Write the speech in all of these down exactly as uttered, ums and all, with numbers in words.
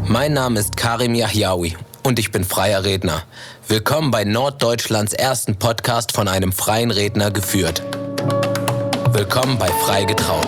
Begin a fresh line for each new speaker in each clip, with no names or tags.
Mein Name ist Karim Yahyaoui und ich bin freier Redner. Willkommen bei Norddeutschlands ersten Podcast von einem freien Redner geführt. Willkommen bei Frei getraut.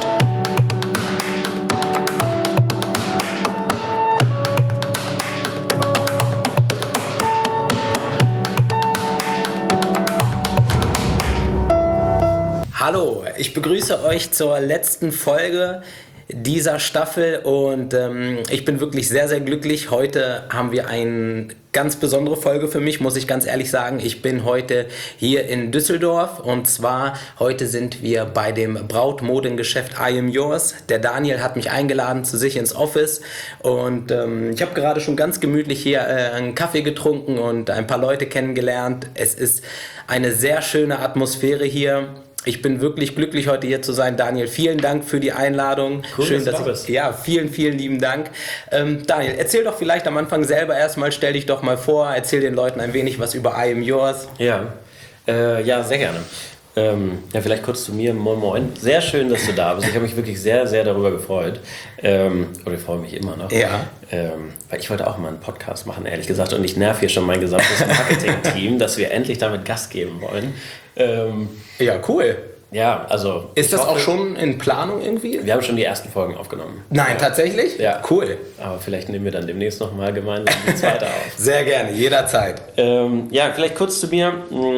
Hallo, ich begrüße euch zur letzten Folge dieser Staffel und ähm, ich bin wirklich sehr, sehr glücklich. Heute haben wir eine ganz besondere Folge für mich, muss ich ganz ehrlich sagen. Ich bin heute hier in Düsseldorf und zwar heute sind wir bei dem Brautmodengeschäft I Am Yours. Der Daniel hat mich eingeladen zu sich ins Office und ähm, ich habe gerade schon ganz gemütlich hier äh, einen Kaffee getrunken und ein paar Leute kennengelernt. Es ist eine sehr schöne Atmosphäre hier. Ich bin wirklich glücklich, heute hier zu sein. Daniel, vielen Dank für die Einladung.
Cool,
Schön,
dass
dass
du
ich, ja, vielen, vielen lieben Dank. Ähm, Daniel, erzähl doch vielleicht am Anfang selber erstmal, stell dich doch mal vor, erzähl den Leuten ein wenig was über I Am Yours.
Ja, äh, ja, sehr gerne. Ähm, ja, vielleicht kurz zu mir. Moin Moin. Sehr schön, dass du da bist. Ich habe mich wirklich sehr, sehr darüber gefreut. Ähm, oder ich freue mich immer noch.
Ja.
Ähm, weil ich wollte auch mal einen Podcast machen, ehrlich gesagt. Und ich nerv hier schon mein gesamtes Marketing-Team, dass wir endlich damit Gas geben wollen. Ähm,
Ja, cool.
ja, also...
Ist das
hoffe,
auch schon in Planung irgendwie?
Wir haben schon die ersten Folgen aufgenommen.
Nein,
ja.
Tatsächlich?
Ja.
Cool.
Aber vielleicht nehmen wir dann demnächst nochmal gemeinsam die zweite auf.
Sehr gerne, jederzeit.
Ähm, ja, vielleicht kurz zu mir.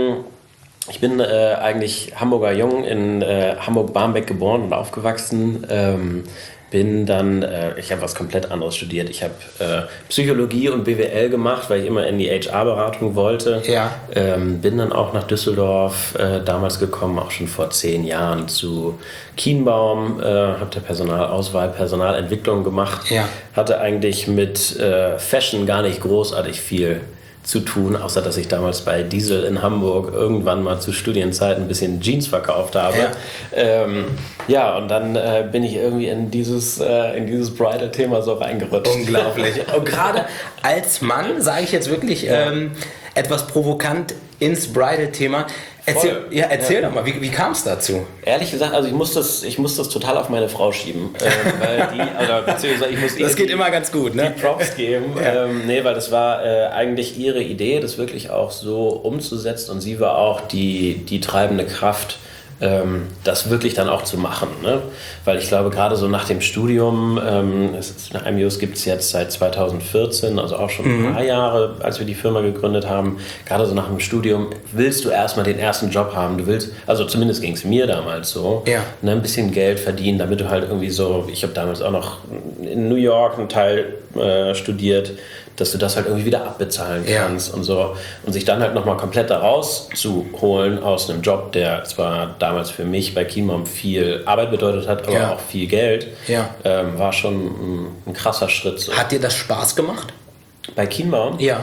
Ich bin äh, eigentlich Hamburger Jung, in äh, Hamburg-Barmbek geboren und aufgewachsen. Ähm, bin dann, äh, ich habe was komplett anderes studiert. Ich habe äh, Psychologie und B W L gemacht, weil ich immer in die H R-Beratung wollte.
Ja.
Ähm, bin dann auch nach Düsseldorf äh, damals gekommen, auch schon vor zehn Jahren zu Kienbaum. Äh, habe da Personalauswahl, Personalentwicklung gemacht.
Ja.
Hatte eigentlich mit äh, Fashion gar nicht großartig viel zu tun, außer dass ich damals bei Diesel in Hamburg irgendwann mal zu Studienzeiten ein bisschen Jeans verkauft habe.
Ja,
ähm, ja und dann äh, bin ich irgendwie in dieses, äh, in dieses Bridal-Thema so reingerutscht.
unglaublich. Und gerade als Mann, sage ich jetzt wirklich
Ja.
ähm, etwas provokant ins Bridal-Thema. Erzähl,
Voll.
ja, erzähl
Ja.
doch mal, wie, wie kam es dazu?
Ehrlich gesagt, also ich muss das, ich muss das total auf meine Frau schieben. Äh, weil die, oder beziehungsweise ich muss ihr
Das geht
die,
immer ganz gut, ne?
die Props geben.
Ja.
Ähm, nee, weil das war äh, eigentlich ihre Idee, das wirklich auch so umzusetzen. Und sie war auch die, die treibende Kraft, ähm, das wirklich dann auch zu machen. Ne? Weil ich glaube, gerade so nach dem Studium, ähm, es ist, nach I Am Yours gibt es jetzt seit zweitausendvierzehn, also auch schon
Mhm.
ein paar Jahre, als wir die Firma gegründet haben, gerade so nach dem Studium willst du erstmal den ersten Job haben. Du willst, also zumindest ging es mir damals so,
Ja.
ne, ein bisschen Geld verdienen, damit du halt irgendwie so, ich habe damals auch noch in New York einen Teil äh, studiert, dass du das halt irgendwie wieder abbezahlen kannst. Ja. Und so. Und sich dann halt nochmal komplett da rauszuholen aus einem Job, der zwar damals für mich bei Kienbaum viel Arbeit bedeutet hat, aber
Ja.
auch viel Geld,
Ja.
ähm, war schon ein, ein krasser Schritt. So.
Hat dir das Spaß gemacht?
Bei Kienbaum?
Ja.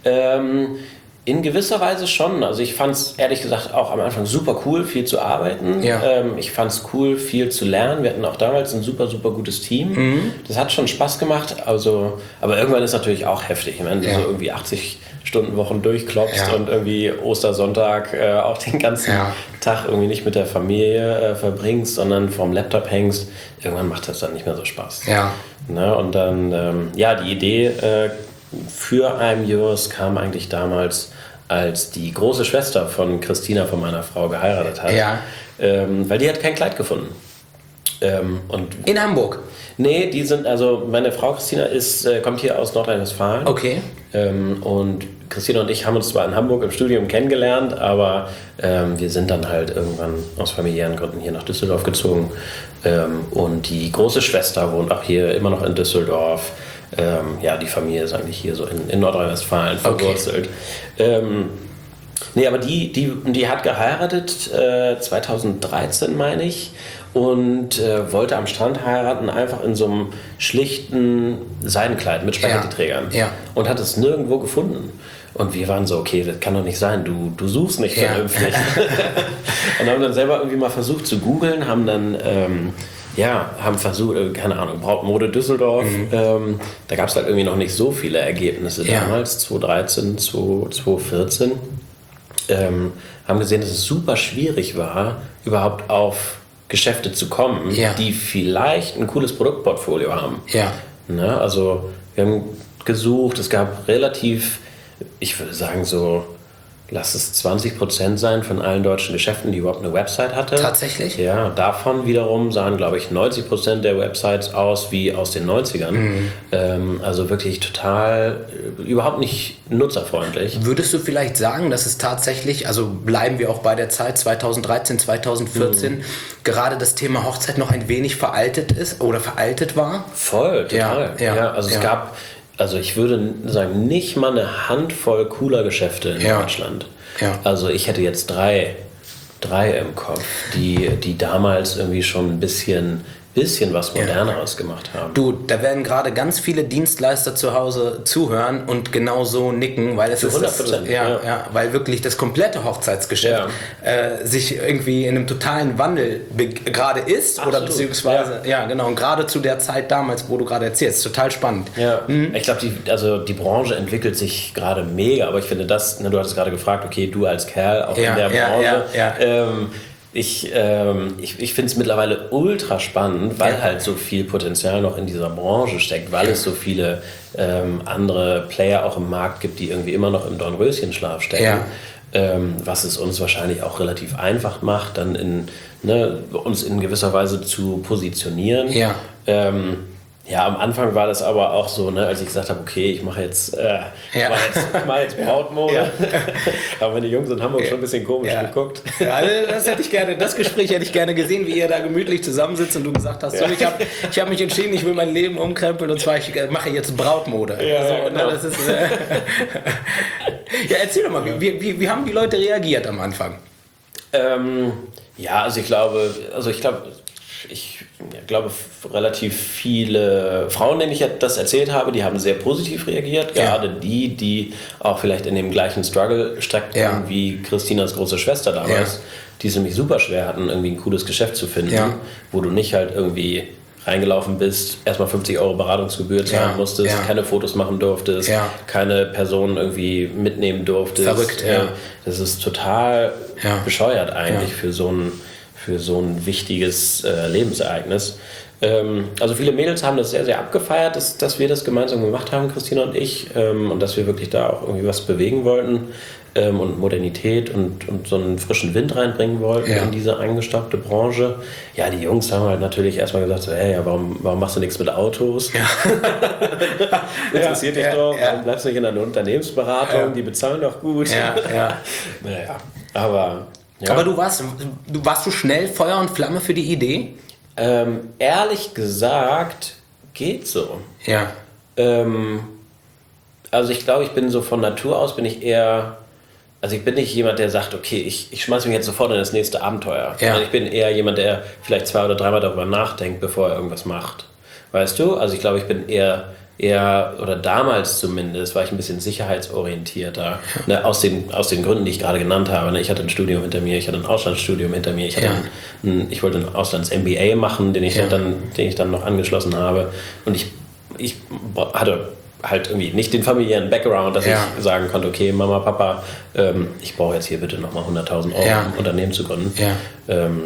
Ähm, in gewisser Weise schon. Also ich fand es ehrlich gesagt auch am Anfang super cool, viel zu arbeiten.
Ja.
Ähm, ich fand es cool, viel zu lernen. Wir hatten auch damals ein super, super gutes Team.
Mhm.
Das hat schon Spaß gemacht. Also, aber irgendwann ist es natürlich auch heftig. Wenn du
Ja.
so irgendwie achtzig Stunden Wochen durchklopfst
Ja.
und irgendwie Ostersonntag äh, auch den ganzen
Ja.
Tag irgendwie nicht mit der Familie äh, verbringst, sondern vorm Laptop hängst, irgendwann macht das dann nicht mehr so Spaß.
Ja.
Ne? Und dann, ähm, ja, die Idee äh, für I Am Yours kam eigentlich damals, als die große Schwester von Christina, von meiner Frau, geheiratet hat.
Ja.
Ähm, weil die hat kein Kleid gefunden. Ähm, und
In Hamburg?
nee, die sind, also meine Frau Christina ist, äh, kommt hier aus Nordrhein-Westfalen.
Okay.
Ähm, und Christina und ich haben uns zwar in Hamburg im Studium kennengelernt, aber ähm, wir sind dann halt irgendwann aus familiären Gründen hier nach Düsseldorf gezogen. Ähm, und die große Schwester wohnt auch hier immer noch in Düsseldorf. Ähm, ja, die Familie ist eigentlich hier so in, in Nordrhein-Westfalen verwurzelt. Okay. Ähm, nee, aber die, die, die hat geheiratet, äh, zweitausenddreizehn meine ich, und äh, wollte am Strand heiraten, einfach in so einem schlichten Seidenkleid mit Spaghetti-Trägern.
Ja. Ja.
Und hat es nirgendwo gefunden. Und wir waren so, okay, das kann doch nicht sein, du, du suchst nicht
Ja.
vernünftig. Und haben dann selber irgendwie mal versucht zu googeln, haben dann... Ähm, Ja, haben versucht, äh, keine Ahnung, Brautmode Düsseldorf. Mhm. Ähm, da gab es halt irgendwie noch nicht so viele Ergebnisse
ja.
damals, zweitausenddreizehn, zweitausendvierzehn. Ähm, haben gesehen, dass es super schwierig war, überhaupt auf Geschäfte zu kommen,
ja.
die vielleicht ein cooles Produktportfolio haben.
Ja.
Ne? Also wir haben gesucht. Es gab relativ, ich würde sagen so, lass es zwanzig Prozent sein von allen deutschen Geschäften, die überhaupt eine Website hatte.
Tatsächlich?
Ja, davon wiederum sahen, glaube ich, neunzig Prozent der Websites aus wie aus den neunzigern. Mhm. Ähm, also wirklich total, äh, überhaupt nicht nutzerfreundlich.
Würdest du vielleicht sagen, dass es tatsächlich, also bleiben wir auch bei der Zeit zweitausenddreizehn, zweitausendvierzehn, mhm. gerade das Thema Hochzeit noch ein wenig veraltet ist oder veraltet war?
Voll, total. Ja, ja, ja also ja. es gab... Also ich würde sagen, nicht mal eine Handvoll cooler Geschäfte in ja. Deutschland. Ja. Also ich hätte jetzt drei, drei im Kopf, die, die damals irgendwie schon ein bisschen, bisschen was Moderneres ja. gemacht haben.
Du, da werden gerade ganz viele Dienstleister zu Hause zuhören und genau so nicken, weil es
zu hundert Prozent,
ist, ja, ja. Ja, weil wirklich das komplette Hochzeitsgeschäft ja. äh, sich irgendwie in einem totalen Wandel be- gerade ist. Absolut. Oder beziehungsweise, ja. ja genau, und gerade zu der Zeit damals, wo du gerade erzählst, total spannend.
Ja, mhm. ich glaube, die, also die Branche entwickelt sich gerade mega, aber ich finde das, ne, du hattest gerade gefragt, okay, du als Kerl auch ja, in der
ja,
Branche,
ja, ja.
Ähm, Ich, ähm, ich, ich finde es mittlerweile ultra spannend, weil ja. halt so viel Potenzial noch in dieser Branche steckt, weil ja. es so viele ähm, andere Player auch im Markt gibt, die irgendwie immer noch im Dornröschenschlaf stecken. Ja. Ähm, was es uns wahrscheinlich auch relativ einfach macht, dann in, ne, uns in gewisser Weise zu positionieren. Ja. Ähm, Ja, am Anfang war das aber auch so, ne, als ich gesagt habe, okay, ich mache jetzt, äh, ja. mach jetzt, mach jetzt Brautmode. Ja. Aber meine Jungs in Hamburg ja. schon ein bisschen komisch ja. geguckt.
Ja, das hätte ich gerne, das Gespräch hätte ich gerne gesehen, wie ihr da gemütlich zusammensitzt und du gesagt hast, ja. so, ich habe ich hab mich entschieden, ich will mein Leben umkrempeln und zwar, ich mache jetzt Brautmode.
Ja,
so,
genau.
ne, das ist, äh ja, erzähl doch mal, wie, wie, wie haben die Leute reagiert am Anfang?
Ähm, ja, also ich glaube, also ich glaube, ich glaube, relativ viele Frauen, denen ich das erzählt habe, die haben sehr positiv reagiert. Ja. Gerade die, die auch vielleicht in dem gleichen Struggle steckten ja. wie Christinas große Schwester damals, ja. die es nämlich super schwer hatten, irgendwie ein cooles Geschäft zu finden, ja. wo du nicht halt irgendwie reingelaufen bist, erstmal fünfzig Euro Beratungsgebühr zahlen ja. musstest, ja. keine Fotos machen durftest, ja. keine Person irgendwie mitnehmen durftest.
Verrückt, ja.
Das ist total ja. bescheuert eigentlich ja. für so ein für so ein wichtiges äh, Lebensereignis. Ähm, also viele Mädels haben das sehr, sehr abgefeiert, dass, dass wir das gemeinsam gemacht haben, Christina und ich, ähm, und dass wir wirklich da auch irgendwie was bewegen wollten ähm, und Modernität und, und so einen frischen Wind reinbringen wollten ja. in diese eingestaubte Branche. Ja, die Jungs haben halt natürlich erstmal gesagt, so, hey, ja, warum, warum machst du nichts mit Autos? Ja. Interessiert dich ja, doch, ja. warum bleibst du nicht in einer Unternehmensberatung, ja. die bezahlen doch gut.
Ja, ja.
Naja, aber...
Ja. Aber du warst, du warst du schnell Feuer und Flamme für die Idee?
Ähm, ehrlich gesagt, geht so.
Ja.
Ähm, also ich glaube, ich bin so von Natur aus, bin ich eher, also ich bin nicht jemand, der sagt, okay, ich, ich schmeiße mich jetzt sofort in das nächste Abenteuer. Ja. Ich bin eher jemand, der vielleicht zwei oder dreimal darüber nachdenkt, bevor er irgendwas macht. Weißt du? Also ich glaube, ich bin eher... eher, oder damals zumindest, war ich ein bisschen sicherheitsorientierter. Ne, aus, den, aus den Gründen, die ich gerade genannt habe. Ne, ich hatte ein Studium hinter mir, ich hatte ein Auslandsstudium hinter mir, ich, hatte ja. ein, ein, ich wollte ein Auslands-M B A machen, den ich, ja. dann, den ich dann noch angeschlossen habe. Und ich, ich hatte halt irgendwie nicht den familiären Background, dass ja. ich sagen konnte, okay, Mama, Papa, ähm, ich brauche jetzt hier bitte nochmal hunderttausend Euro, ja. um ein Unternehmen zu gründen. Ja, ähm,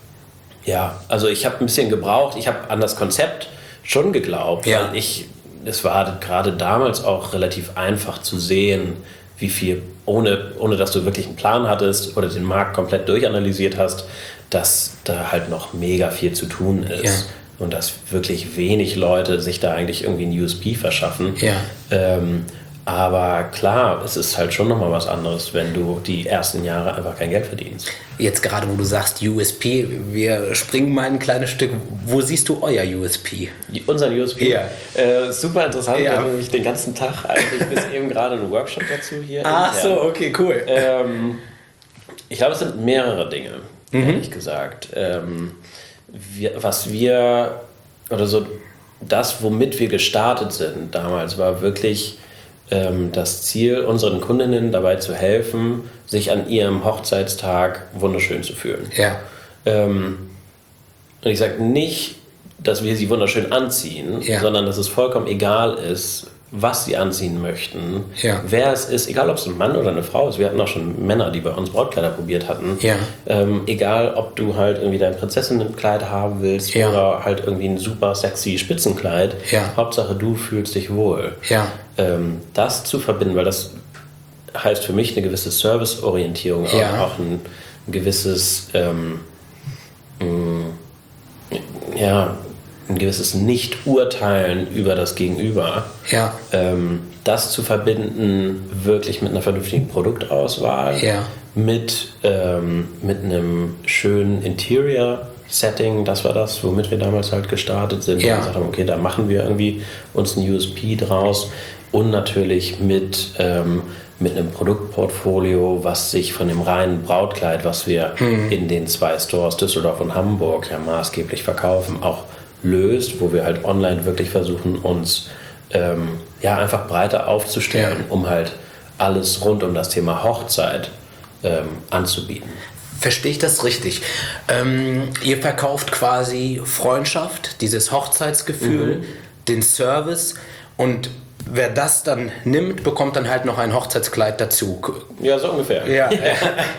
ja also ich habe ein bisschen gebraucht, ich habe an das Konzept schon geglaubt, ja. weil ich es war gerade damals auch relativ einfach zu sehen, wie viel, ohne, ohne dass du wirklich einen Plan hattest oder den Markt komplett durchanalysiert hast, dass da halt noch mega viel zu tun ist. Ja. Und dass wirklich wenig Leute sich da eigentlich irgendwie ein U S P verschaffen.
Ja.
Ähm, aber klar, es ist halt schon nochmal was anderes, wenn du die ersten Jahre einfach kein Geld verdienst.
Jetzt gerade, wo du sagst U S P, wir springen mal ein kleines Stück. Wo siehst du euer U S P?
Unseren U S P?
Ja.
Äh, super interessant, ja. Wir haben nämlich den ganzen Tag eigentlich bis eben gerade einen Workshop dazu hier.
Ach intern. So, okay, cool.
Ähm, ich glaube, es sind mehrere Dinge, mhm. ehrlich gesagt. Ähm, wir, was wir, oder so, das, womit wir gestartet sind damals, war wirklich das Ziel, unseren Kundinnen dabei zu helfen, sich an ihrem Hochzeitstag wunderschön zu fühlen.
Ja.
Ähm, und ich sage nicht, dass wir sie wunderschön anziehen, ja. sondern dass es vollkommen egal ist, was sie anziehen möchten,
ja.
wer es ist, egal ob es ein Mann oder eine Frau ist. Wir hatten auch schon Männer, die bei uns Brautkleider probiert hatten.
Ja.
Ähm, egal, ob du halt irgendwie dein Prinzessinnenkleid haben willst
ja.
oder halt irgendwie ein super sexy Spitzenkleid.
Ja.
Hauptsache, du fühlst dich wohl.
Ja.
Ähm, das zu verbinden, weil das heißt für mich eine gewisse Serviceorientierung,
ja.
auch, auch ein, ein gewisses ähm, mh, ja, ein gewisses Nicht-Urteilen über das Gegenüber.
Ja.
Ähm, das zu verbinden wirklich mit einer vernünftigen Produktauswahl,
ja.
mit, ähm, mit einem schönen Interior-Setting, das war das, womit wir damals halt gestartet sind.
Ja.
Und gesagt haben, okay, da machen wir irgendwie uns ein U S P draus und natürlich mit, ähm, mit einem Produktportfolio, was sich von dem reinen Brautkleid, was wir hm. in den zwei Stores Düsseldorf und Hamburg ja maßgeblich verkaufen, auch löst, wo wir halt online wirklich versuchen, uns ähm, ja, einfach breiter aufzustellen, ja. um halt alles rund um das Thema Hochzeit ähm, anzubieten.
Verstehe ich das richtig? Ähm, ihr verkauft quasi Freundschaft, dieses Hochzeitsgefühl, mhm. den Service, und wer das dann nimmt, bekommt dann halt noch ein Hochzeitskleid dazu.
Ja, so ungefähr.
Ja. ja.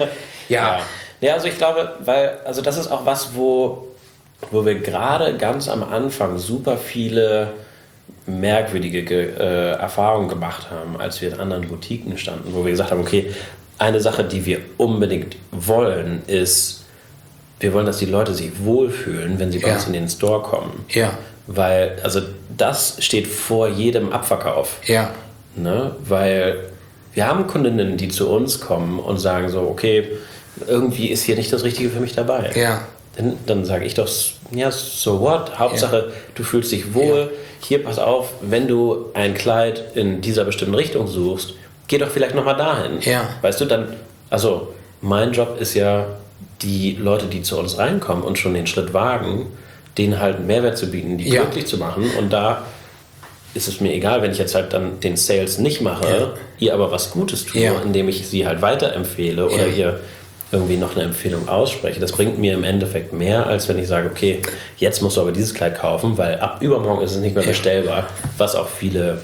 ja. ja, also ich glaube, weil, also das ist auch was, wo wo wir gerade ganz am Anfang super viele merkwürdige äh, Erfahrungen gemacht haben, als wir in anderen Boutiquen standen, wo wir gesagt haben, okay, eine Sache, die wir unbedingt wollen, ist, wir wollen, dass die Leute sich wohlfühlen, wenn sie bei
ja.
uns in den Store kommen.
Ja.
Weil, also das steht vor jedem Abverkauf.
Ja.
Ne? Weil wir haben Kundinnen, die zu uns kommen und sagen so, okay, irgendwie ist hier nicht das Richtige für mich dabei.
Ja.
Dann, dann sage ich doch, ja, so what? Hauptsache, ja. du fühlst dich wohl. Ja. Hier, pass auf, wenn du ein Kleid in dieser bestimmten Richtung suchst, geh doch vielleicht nochmal dahin.
Ja.
Weißt du, dann, also mein Job ist ja, die Leute, die zu uns reinkommen und schon den Schritt wagen, denen halt einen Mehrwert zu bieten, die
ja.
glücklich zu machen. Und da ist es mir egal, wenn ich jetzt halt dann den Sales nicht mache, ja. ihr aber was Gutes tue,
ja.
indem ich sie halt weiterempfehle oder
ja.
ihr irgendwie noch eine Empfehlung ausspreche. Das bringt mir im Endeffekt mehr, als wenn ich sage, okay, jetzt musst du aber dieses Kleid kaufen, weil ab übermorgen ist es nicht mehr bestellbar, was auch viele,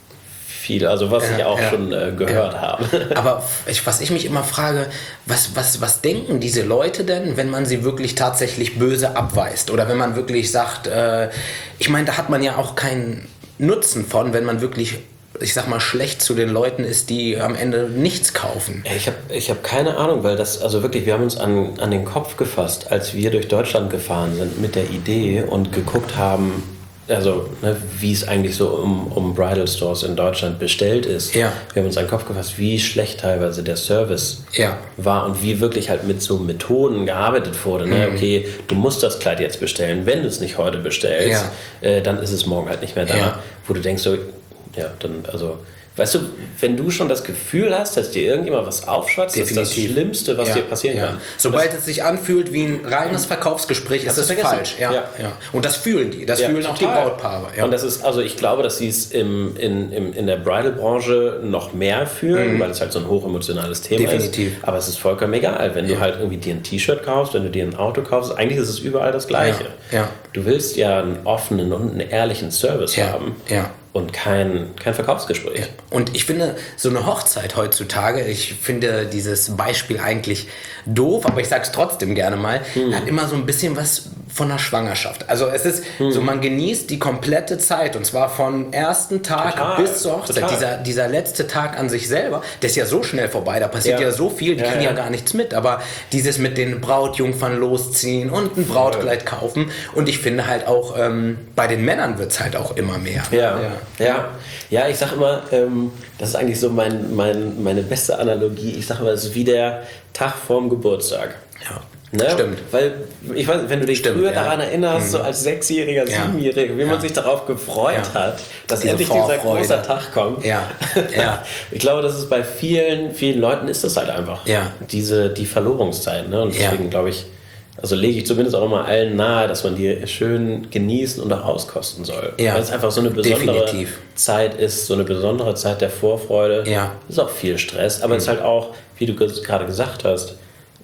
viele, also was
ja,
ich auch
ja,
schon äh, gehört
ja.
habe.
Aber ich, was ich mich immer frage, was, was, was denken diese Leute denn, wenn man sie wirklich tatsächlich böse abweist? Oder wenn man wirklich sagt, äh, ich meine, da hat man ja auch keinen Nutzen von, wenn man wirklich, ich sag mal, schlecht zu den Leuten ist, die am Ende nichts kaufen.
Ich habe ich hab keine Ahnung, weil das, also wirklich, wir haben uns an, an den Kopf gefasst, als wir durch Deutschland gefahren sind mit der Idee und geguckt haben, also ne, wie es eigentlich so um, um Bridal Stores in Deutschland bestellt ist.
Ja.
Wir haben uns an den Kopf gefasst, wie schlecht teilweise der Service
ja.
war und wie wirklich halt mit so Methoden gearbeitet wurde. Ne?
Mhm.
Okay, du musst das Kleid jetzt bestellen, wenn du es nicht heute bestellst,
ja.
äh, dann ist es morgen halt nicht mehr da.
Ja.
Wo du denkst so, ja, dann, also, weißt du, wenn du schon das Gefühl hast, dass dir irgendjemand was aufschwatzt, das ist das Schlimmste, was
ja,
dir passieren
ja.
kann.
Sobald es sich anfühlt wie ein reines Verkaufsgespräch, ist es falsch. Ja,
ja.
Ja. Und das fühlen die, das
ja,
fühlen auch
total.
die Brautpaare. Ja.
Und das ist, also ich glaube, dass sie es im, in, im, in der Bridal-Branche noch mehr fühlen, mhm. weil es halt so ein hochemotionales Thema
Definitiv.
ist. Aber es ist vollkommen egal, wenn
ja.
du halt irgendwie dir ein T-Shirt kaufst, wenn du dir ein Auto kaufst, eigentlich ist es überall das Gleiche.
Ja. Ja.
Du willst ja einen offenen und einen ehrlichen Service
ja.
haben.
Ja.
Und kein, kein Verkaufsgespräch.
Ja. Und ich finde, so eine Hochzeit heutzutage, ich finde dieses Beispiel eigentlich doof, aber ich sage es trotzdem gerne mal, hm. hat immer so ein bisschen was von einer Schwangerschaft. Also es ist hm. so, man genießt die komplette Zeit, und zwar vom ersten Tag
total,
bis zur Hochzeit. Dieser, dieser letzte Tag an sich selber, der ist ja so schnell vorbei, da passiert ja, ja so viel, die
ja,
kriegen ja.
ja
gar nichts mit. Aber dieses mit den Brautjungfern losziehen und ein Brautkleid kaufen, und ich finde halt auch, ähm, bei den Männern wird es halt auch immer mehr.
Ja, ja. ja. Ja, ich sag immer, ähm, das ist eigentlich so mein, mein, meine beste Analogie. Ich sag immer, es ist wie der Tag vorm Geburtstag.
Ja,
ne?
Stimmt.
Weil, ich weiß, wenn du dich
Stimmt,
früher
ja.
daran erinnerst,
mhm.
so als Sechsjähriger,
ja.
Siebenjähriger, wie
ja.
man sich darauf gefreut
ja.
hat, dass
Diese
endlich dieser
Vorfreude.
große Tag kommt.
Ja. Ja.
Ich glaube, das ist bei vielen, vielen Leuten ist das halt einfach.
Ja.
Diese, die Verlorungszeit. Ne? Und deswegen
ja.
glaube ich, also lege ich zumindest auch immer allen nahe, dass man die schön genießen und auch auskosten soll.
Ja.
Weil es einfach so eine besondere
Definitiv.
Zeit ist, so eine besondere Zeit der Vorfreude.
Ja.
Ist auch viel Stress, aber es ist halt auch, wie du gerade gesagt hast,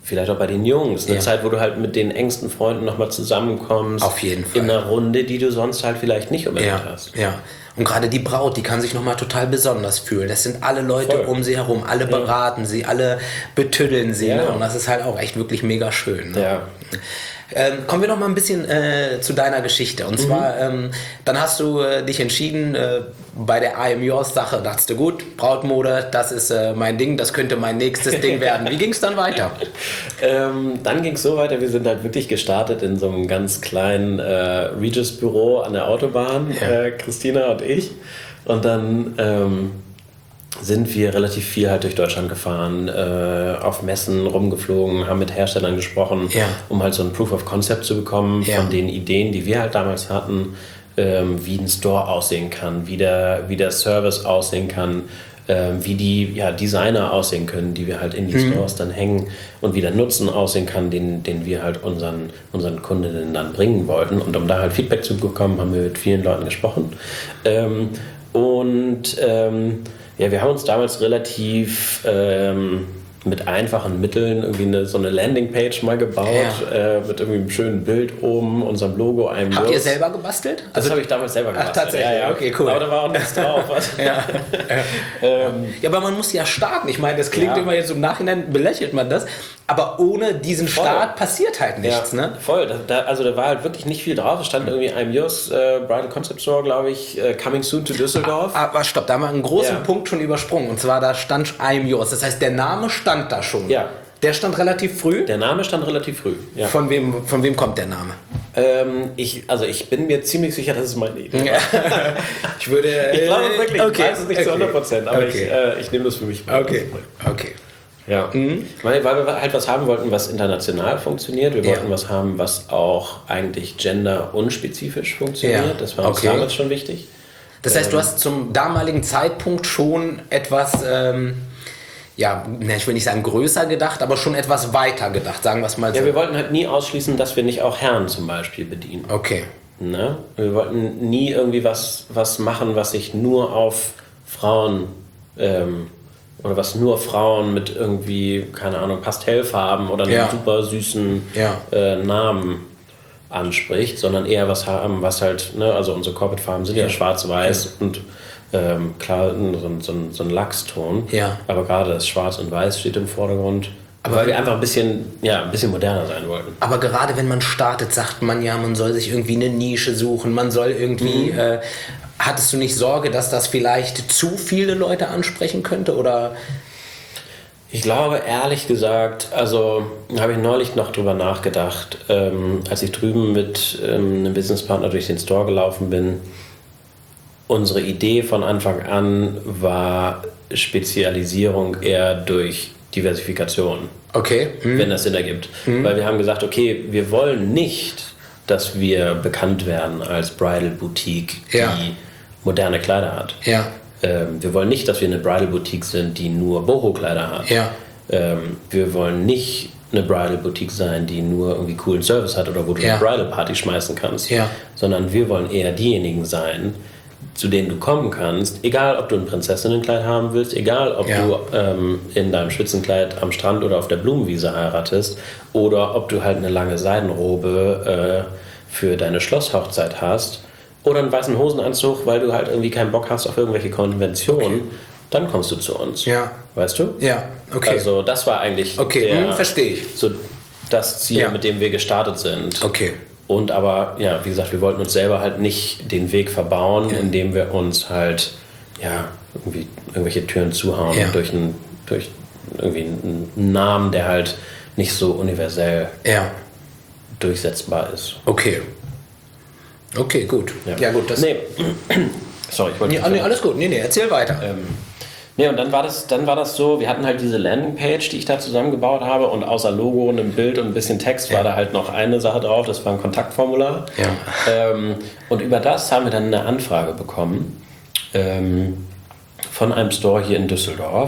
vielleicht auch bei den Jungs. Eine
Ja.
Zeit, wo du halt mit den engsten Freunden nochmal zusammenkommst.
Auf jeden Fall.
In einer Runde, die du sonst halt vielleicht nicht unbedingt
Ja,
hast.
ja. Und gerade die Braut, die kann sich nochmal total besonders fühlen. Das sind alle Leute
Voll.
um sie herum, alle beraten sie, alle betüddeln sie.
Ja.
Ne? Und das ist halt auch echt wirklich mega schön. Ne?
Ja.
Ähm, kommen wir noch mal ein bisschen äh, zu deiner Geschichte. Und zwar, ähm, dann hast du äh, dich entschieden, äh, bei der I Am Yours Sache, dachtest du, gut, Brautmode, das ist äh, mein Ding, das könnte mein nächstes Ding werden. Wie ging es dann weiter?
Ähm, dann ging es so weiter, wir sind halt wirklich gestartet in so einem ganz kleinen äh, Regis-Büro an der Autobahn,
Ja.
äh, Christina und ich. Und dann ähm, sind wir relativ viel halt durch Deutschland gefahren, äh, auf Messen rumgeflogen, haben mit Herstellern gesprochen,
Ja.
um halt so ein Proof of Concept zu bekommen
Ja.
von den Ideen, die wir halt damals hatten, ähm, wie ein Store aussehen kann, wie der, wie der Service aussehen kann, ähm, wie die ja, Designer aussehen können, die wir halt in die
Mhm.
Stores dann hängen und wie der Nutzen aussehen kann, den, den wir halt unseren, unseren Kundinnen dann bringen wollten. Und um da halt Feedback zu bekommen, haben wir mit vielen Leuten gesprochen. Ähm, und ähm, ja, wir haben uns damals relativ ähm, mit einfachen Mitteln irgendwie eine, so eine Landingpage mal gebaut,
Ja.
äh, mit irgendwie einem schönen Bild oben, unserem Logo, einem
Habt ihr
Lust.
selber gebastelt?
Das habe ich damals selber gemacht.
tatsächlich?
Ja, ja.
Okay, cool.
Aber da war auch nichts drauf. Was?
Ja.
ähm,
Ja, aber man muss ja starten. Ich meine, das klingt
Ja.
immer jetzt im Nachhinein, belächelt man das. Aber ohne diesen
Voll.
Start passiert halt nichts,
ja,
ne?
Voll. Da, da, also da war halt wirklich nicht viel drauf. Es stand irgendwie I'm Yours äh, Bridal Concept Store, glaube ich, äh, coming soon to Düsseldorf.
Aber stopp, da haben wir einen großen
Ja.
Punkt schon übersprungen. Und zwar, da stand I'm Yours. Das heißt, der Name stand da schon.
Ja.
Der stand relativ früh.
Der Name stand relativ früh. Ja.
Von wem, von wem kommt der Name?
Ähm, ich, also ich bin mir ziemlich sicher, dass es meine Idee war.
Ich würde.
Ich glaube wirklich,
okay.
ich weiß es nicht zu
okay.
hundert Prozent, aber
okay.
ich, äh, ich nehme das für mich.
Okay, okay.
Ja. Weil, weil wir halt was haben wollten, was international funktioniert. Wir
Ja.
wollten was haben, was auch eigentlich gender-unspezifisch funktioniert.
Ja.
Das war uns
Okay.
damals schon wichtig.
Das heißt, du hast zum damaligen Zeitpunkt schon etwas, ähm, ja, ne, ich will nicht sagen größer gedacht, aber schon etwas weiter gedacht, sagen wir es mal so.
Ja, wir wollten halt nie ausschließen, dass wir nicht auch Herren zum Beispiel bedienen.
Okay.
Ne? Wir wollten nie irgendwie was, was machen, was sich nur auf Frauen ähm, oder was nur Frauen mit irgendwie, keine Ahnung, Pastellfarben oder einem
Ja.
super süßen
Ja.
äh, Namen anspricht, sondern eher was haben, was halt, ne, also unsere Corporate-Farben sind ja,
Ja.
schwarz-weiß und ähm, klar so ein, so, ein, so ein Lachston,
Ja.
aber gerade das Schwarz und Weiß steht im Vordergrund,
Aber
weil wir einfach ein bisschen, ja, ein bisschen moderner sein wollten.
Aber gerade wenn man startet, sagt man ja, man soll sich irgendwie eine Nische suchen, man soll irgendwie.
Mhm.
Äh, hattest du nicht Sorge, dass das vielleicht zu viele Leute ansprechen könnte? Oder.
Ich glaube, ehrlich gesagt, also habe ich neulich noch drüber nachgedacht, ähm, als ich drüben mit ähm, einem Businesspartner durch den Store gelaufen bin. Unsere Idee von Anfang an war Spezialisierung eher durch Diversifikation,
Okay. Hm.
wenn das Sinn ergibt. Weil wir haben gesagt, okay, wir wollen nicht, dass wir bekannt werden als Bridal Boutique, die
Ja.
moderne Kleider hat.
Ja.
Ähm, wir wollen nicht, dass wir eine Bridal Boutique sind, die nur Boho-Kleider hat.
Ja.
Ähm, wir wollen nicht eine Bridal Boutique sein, die nur irgendwie coolen Service hat oder wo du
Ja.
eine Bridal Party schmeißen kannst.
Ja.
Sondern wir wollen eher diejenigen sein, zu denen du kommen kannst, egal ob du ein Prinzessinnenkleid haben willst, egal ob
Ja.
du ähm, in deinem Spitzenkleid am Strand oder auf der Blumenwiese heiratest oder ob du halt eine lange Seidenrobe äh, für deine Schlosshochzeit hast oder einen weißen Hosenanzug, weil du halt irgendwie keinen Bock hast auf irgendwelche Konventionen, dann kommst du zu uns.
Ja.
Weißt du?
Ja. Okay.
Also das war eigentlich
Okay,
der,
hm, verstehe ich.
so das Ziel,
Ja.
mit dem wir gestartet sind.
Okay.
Und aber, ja, wie gesagt, wir wollten uns selber halt nicht den Weg verbauen,
Ja.
indem wir uns halt, ja, irgendwie irgendwelche Türen zuhauen
Ja.
durch, einen, durch irgendwie einen Namen, der halt nicht so universell
Ja.
durchsetzbar ist.
Okay. Okay, gut. Ja, gut. Das,
Nee, sorry, ich wollte
nee,
nicht
nee, alles gut. Nee, nee, erzähl weiter.
Ähm, nee, und dann war, das, dann war das so, wir hatten halt diese Landingpage, die ich da zusammengebaut habe und außer Logo, einem Bild und ein bisschen Text
Ja.
war da halt noch eine Sache drauf, das war ein Kontaktformular.
Ja.
Ähm, und über das haben wir dann eine Anfrage bekommen ähm, von einem Store hier in Düsseldorf,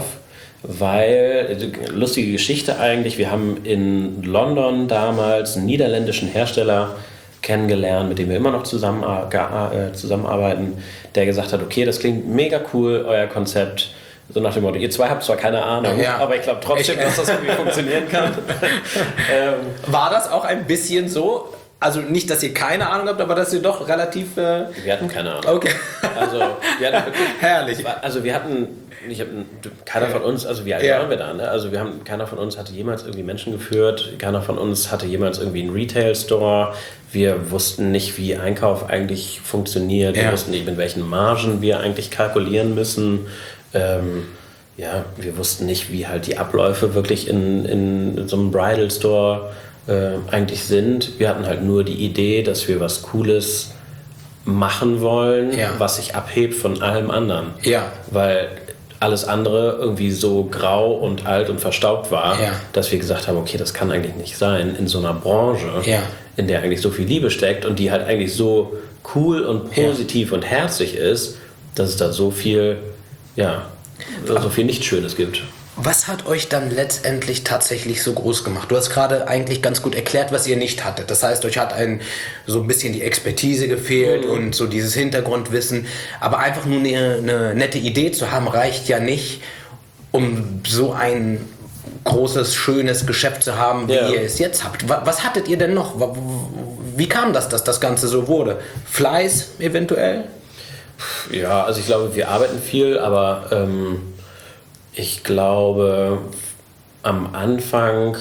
weil, lustige Geschichte eigentlich, wir haben in London damals einen niederländischen Hersteller kennengelernt, mit dem wir immer noch zusammen, äh, zusammenarbeiten, der gesagt hat, okay, das klingt mega cool, euer Konzept, So nach dem Motto, ihr zwei habt zwar keine Ahnung,
ja.
aber ich glaube trotzdem, dass das irgendwie funktionieren kann.
ähm. War das auch ein bisschen so? Also nicht, dass ihr keine Ahnung habt, aber dass ihr doch relativ... Äh
wir hatten keine Ahnung.
Okay.
Also wir hatten wirklich...
Herrlich.
Also wir hatten... Ich hab, keiner von uns, also wie alt
ja.
waren wir da? Ne? Also wir haben, keiner von uns hatte jemals irgendwie Menschen geführt, keiner von uns hatte jemals irgendwie einen Retail-Store. Wir wussten nicht, wie Einkauf eigentlich funktioniert. Ja. Wir wussten nicht, mit welchen Margen wir eigentlich kalkulieren müssen. Ähm, ja, wir wussten nicht, wie halt die Abläufe wirklich in, in, in so einem Bridal-Store äh, eigentlich sind. Wir hatten halt nur die Idee, dass wir was Cooles machen wollen,
ja.
was sich abhebt von allem anderen.
Ja.
Weil alles andere irgendwie so grau und alt und verstaubt war,
ja.
dass wir gesagt haben, okay, das kann eigentlich nicht sein in so einer Branche,
ja.
in der eigentlich so viel Liebe steckt und die halt eigentlich so cool und positiv ja. und herzlich ist, dass es da so viel, ja, so viel Nichtschönes gibt.
Was hat euch dann letztendlich tatsächlich so groß gemacht? Du hast gerade eigentlich ganz gut erklärt, was ihr nicht hattet. Das heißt, euch hat ein, so ein bisschen die Expertise gefehlt mhm. und so dieses Hintergrundwissen. Aber einfach nur eine, eine nette Idee zu haben, reicht ja nicht, um so ein großes, schönes Geschäft zu haben, wie ja. ihr es jetzt habt. Was hattet ihr denn noch? Wie kam das, dass das Ganze so wurde? Fleiß eventuell?
Ja, also ich glaube, wir arbeiten viel, aber... Ähm Ich glaube, am Anfang,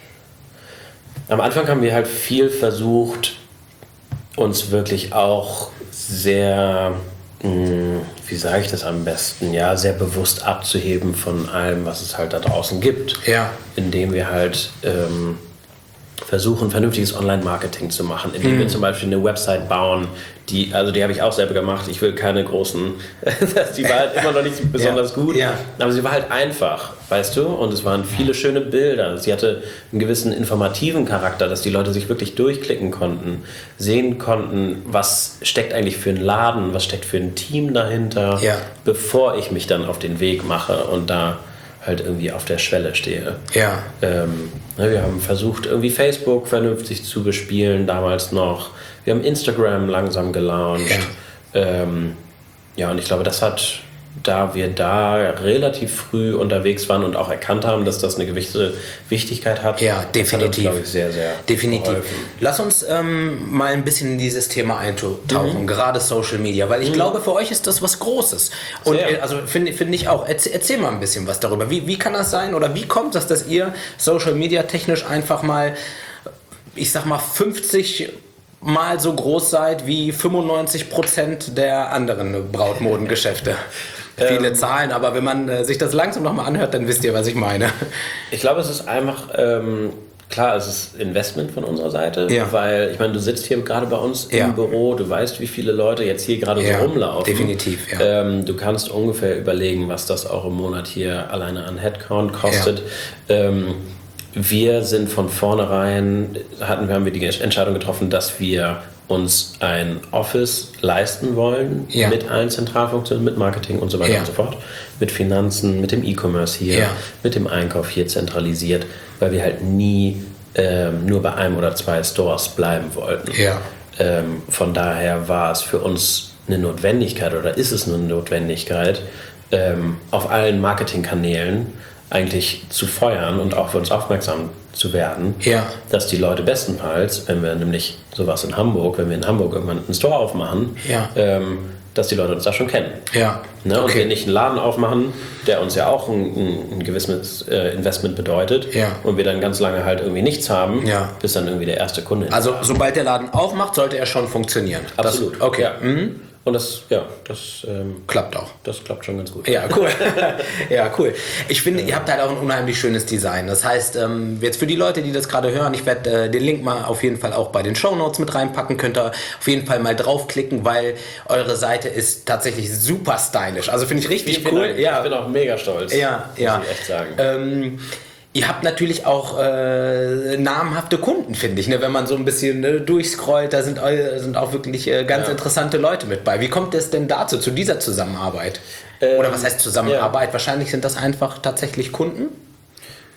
am Anfang haben wir halt viel versucht, uns wirklich auch sehr, wie sage ich das am besten, ja, sehr bewusst abzuheben von allem, was es halt da draußen gibt.
Ja.
Indem wir halt ähm, versuchen, vernünftiges Online-Marketing zu machen, indem mhm. wir zum Beispiel eine Website bauen, die, also die habe ich auch selber gemacht, ich will keine großen, die war halt immer noch nicht besonders
ja.
gut,
ja.
aber sie war halt einfach, weißt du, und es waren viele schöne Bilder, sie hatte einen gewissen informativen Charakter, dass die Leute sich wirklich durchklicken konnten, sehen konnten, was steckt eigentlich für einen Laden, was steckt für ein Team dahinter,
ja.
bevor ich mich dann auf den Weg mache und da halt irgendwie auf der Schwelle stehe.
Ja.
Ähm, wir haben versucht, irgendwie Facebook vernünftig zu bespielen, damals noch. Wir haben Instagram langsam gelauncht. Ja, ähm, ja und ich glaube, das hat, da wir da relativ früh unterwegs waren und auch erkannt haben, dass das eine gewisse Wichtigkeit hat,
ja, definitiv.
Das hat uns, glaube ich, sehr, sehr
definitiv.
geholfen.
Lass uns ähm, mal ein bisschen in dieses Thema eintauchen, mhm. gerade Social Media, weil ich mhm. glaube, für euch ist das was Großes. Und sehr. also finde find ich auch, erzähl, erzähl mal ein bisschen was darüber. Wie, wie kann das sein oder wie kommt das, dass ihr Social Media technisch einfach mal, ich sag mal, fünfzig Mal so groß seid wie fünfundneunzig Prozent der anderen Brautmodengeschäfte? Viele ähm, Zahlen, aber wenn man äh, sich das langsam nochmal anhört, dann wisst ihr, was ich meine.
Ich glaube, es ist einfach, ähm, klar, es ist Investment von unserer Seite,
ja.
weil, ich meine, du sitzt hier gerade bei uns
ja.
im Büro, du weißt, wie viele Leute jetzt hier gerade
ja,
so rumlaufen.
Definitiv, ja.
Ähm, du kannst ungefähr überlegen, was das auch im Monat hier alleine an Headcount kostet. Ja. Ähm, wir sind von vornherein, hatten, haben wir die Entscheidung getroffen, dass wir uns ein Office leisten wollen, ja. mit allen Zentralfunktionen, mit Marketing und so weiter ja. und so fort, mit Finanzen, mit dem E-Commerce hier, ja. mit dem Einkauf hier zentralisiert, weil wir halt nie ähm, nur bei einem oder zwei Stores bleiben wollten.
Ja.
Ähm, von daher war es für uns eine Notwendigkeit oder ist es eine Notwendigkeit, ähm, auf allen Marketingkanälen eigentlich zu feuern und auch für uns aufmerksam zu werden,
ja.
dass die Leute bestenfalls, wenn wir nämlich sowas in Hamburg, wenn wir in Hamburg irgendwann einen Store aufmachen,
ja.
ähm, dass die Leute uns da schon kennen.
Ja.
Ne? Und
okay.
wir nicht einen Laden aufmachen, der uns ja auch ein, ein gewisses äh, Investment bedeutet
ja.
und wir dann ganz lange halt irgendwie nichts haben,
ja.
bis dann irgendwie der erste Kunde ist.
Also sobald der Laden aufmacht, sollte er schon funktionieren.
Absolut.
Das, okay.
Ja. Mhm. Und das, ja, das ähm,
klappt auch.
Das klappt schon ganz gut.
Ja, cool. ja, cool. Ich finde, ihr habt halt auch ein unheimlich schönes Design. Das heißt, ähm, jetzt für die Leute, die das gerade hören, ich werde äh, den Link mal auf jeden Fall auch bei den Shownotes mit reinpacken. Könnt ihr auf jeden Fall mal draufklicken, weil eure Seite ist tatsächlich super stylisch. Also finde ich richtig
ich
cool.
Bin auch,
ja.
Ich bin auch mega stolz.
Ja, ja.
Muss ich echt sagen.
Ähm, Ihr habt natürlich auch äh, namhafte Kunden, finde ich, ne? Wenn man so ein bisschen ne, durchscrollt, da sind, sind auch wirklich äh, ganz ja. interessante Leute mit bei. Wie kommt es denn dazu, zu dieser Zusammenarbeit? Ähm, Oder was heißt Zusammenarbeit? Ja. Wahrscheinlich sind das einfach tatsächlich Kunden?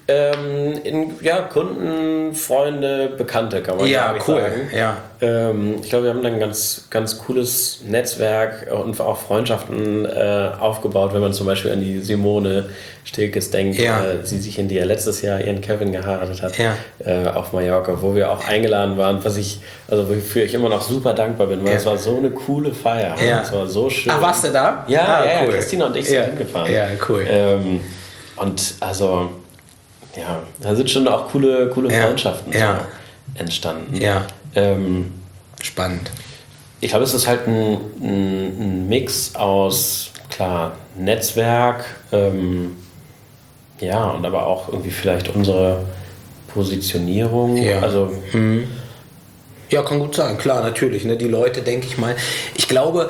Ähm, in, ja, Kunden, Freunde, Bekannte kann man
Ja, cool.
sagen.
Ja.
Ähm, ich glaube, wir haben dann ein ganz, ganz cooles Netzwerk und auch Freundschaften äh, aufgebaut, wenn man zum Beispiel an die Simone Stilkes denkt,
Ja.
äh, sie sich in die ja letztes Jahr ihren Kevin geheiratet hat,
Ja.
äh, auf Mallorca, wo wir auch eingeladen waren, was ich, also wofür ich immer noch super dankbar bin, weil
Ja.
es war so eine coole Feier.
Ja.
Es war so schön.
Ach, warst du da?
Ja,
ah,
ja,
cool.
ja, Christina und ich sind
ja.
hingefahren.
Ja, cool.
Ähm, und also, ja, da sind schon auch coole, coole
Ja.
Freundschaften
Ja.
so entstanden.
Ja.
Ähm,
Spannend.
ich glaube, es ist halt ein, ein, ein Mix aus, klar, Netzwerk, ähm, ja, und aber auch irgendwie vielleicht unsere Positionierung.
Ja.
Also,
Ja, kann gut sein, klar, natürlich. Ne? Die Leute, denke ich mal. Ich glaube,